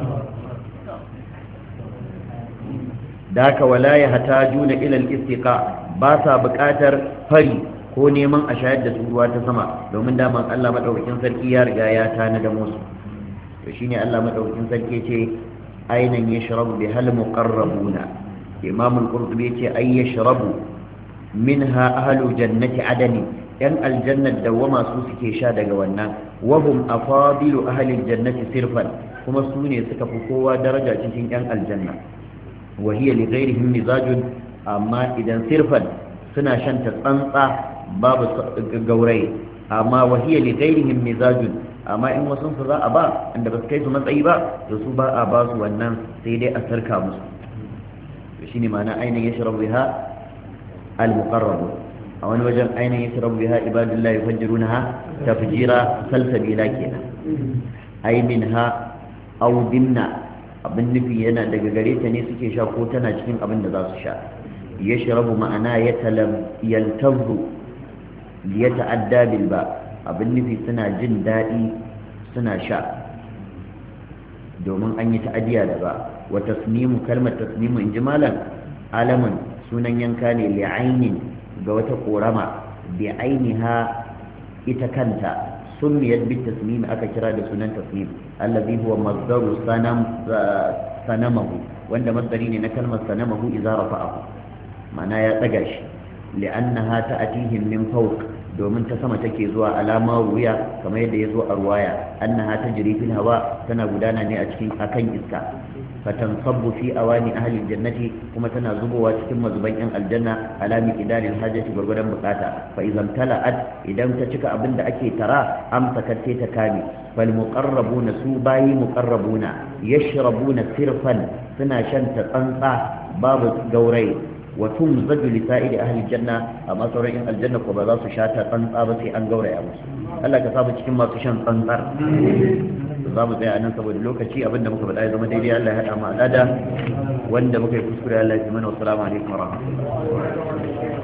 da haka wala ya hatajuna ila al-istiqa ba sa buƙatar fari ko neman a shayar da su ruwa ta sama domin daman Allah madaukakin sarki ya riga ya tana da musu to shine Allah madaukakin sarki ce ainan yashrabu bihal muqarrabuna Imam al-Qurtubi ce ay yashrabu minha ahlu jannati adani yan aljanna dawama su suke sha daga wannan wa hum afadilu ahli jannati sirfan kuma su ne suka fi kowa daraja cikin yan aljanna wa hiya li ghayrihim mizajun amma idan sirfan suna shan ta tsantsa babu gaurai amma wa hiya li ghayrihim mizajun amma in wasu su za a ba inda ba su kai su matsayi ba to su ba a ba su wannan sai dai a sarka musu to shine ma'ana ainihin yashrabu biha al-muqarrabun a wani wajen ainihin yashrabu biha ibadullahi yufajjirunaha tafjira salsabila kenan ay minha aw dimna abin nufi yana daga gare ta ne suke sha ko tana cikin abin da za su sha yashrabu ma'ana yaltazu liyata'adda bil ba abin nufi suna jin daɗi suna sha domin an yi ta'adiya da ba wa tasnimu kalmar tasnimu in ji malam alamun sunan yanka ne li'ainin ga wata korama bi ainiha ita kanta sunniyat bi tasnim aka kira da sunan tasnim allazi huwa masdaru sanam sanamahu wanda masdari ne na kalmar sanamahu idza rafa'ahu ma'ana ya tsaga shi li'annaha ta'atihim min fawq domin ta sama take zuwa alama wuya kamar yadda ya zo a ruwaya annaha tajri fil hawa tana gudana ne a cikin akan iska fatansabbu fi awani ahli jannati kuma tana zubowa cikin mazuban yan aljanna alami idanil hajati gurgudan bukata fa idan tala'at idan ta cika abin da ake tara amsakat ta kame fal muqarrabuna su bayi muqarrabuna yashrabuna sirfan suna shan ta tsantsa babu gaurai wa tumzaju li sa'idi ahli janna amma sauran yan aljanna ko ba za su shata tsantsa ba sai an gauraya musu Allah ka samu cikin masu shan tsantsar za mu tsaya nan saboda lokaci abinda muka faɗa ya zama daidai Allah ya haɗa mu al'ada wanda muka yi kuskure Allah ya ji mana wassalamu alaikum wa rahmatullahi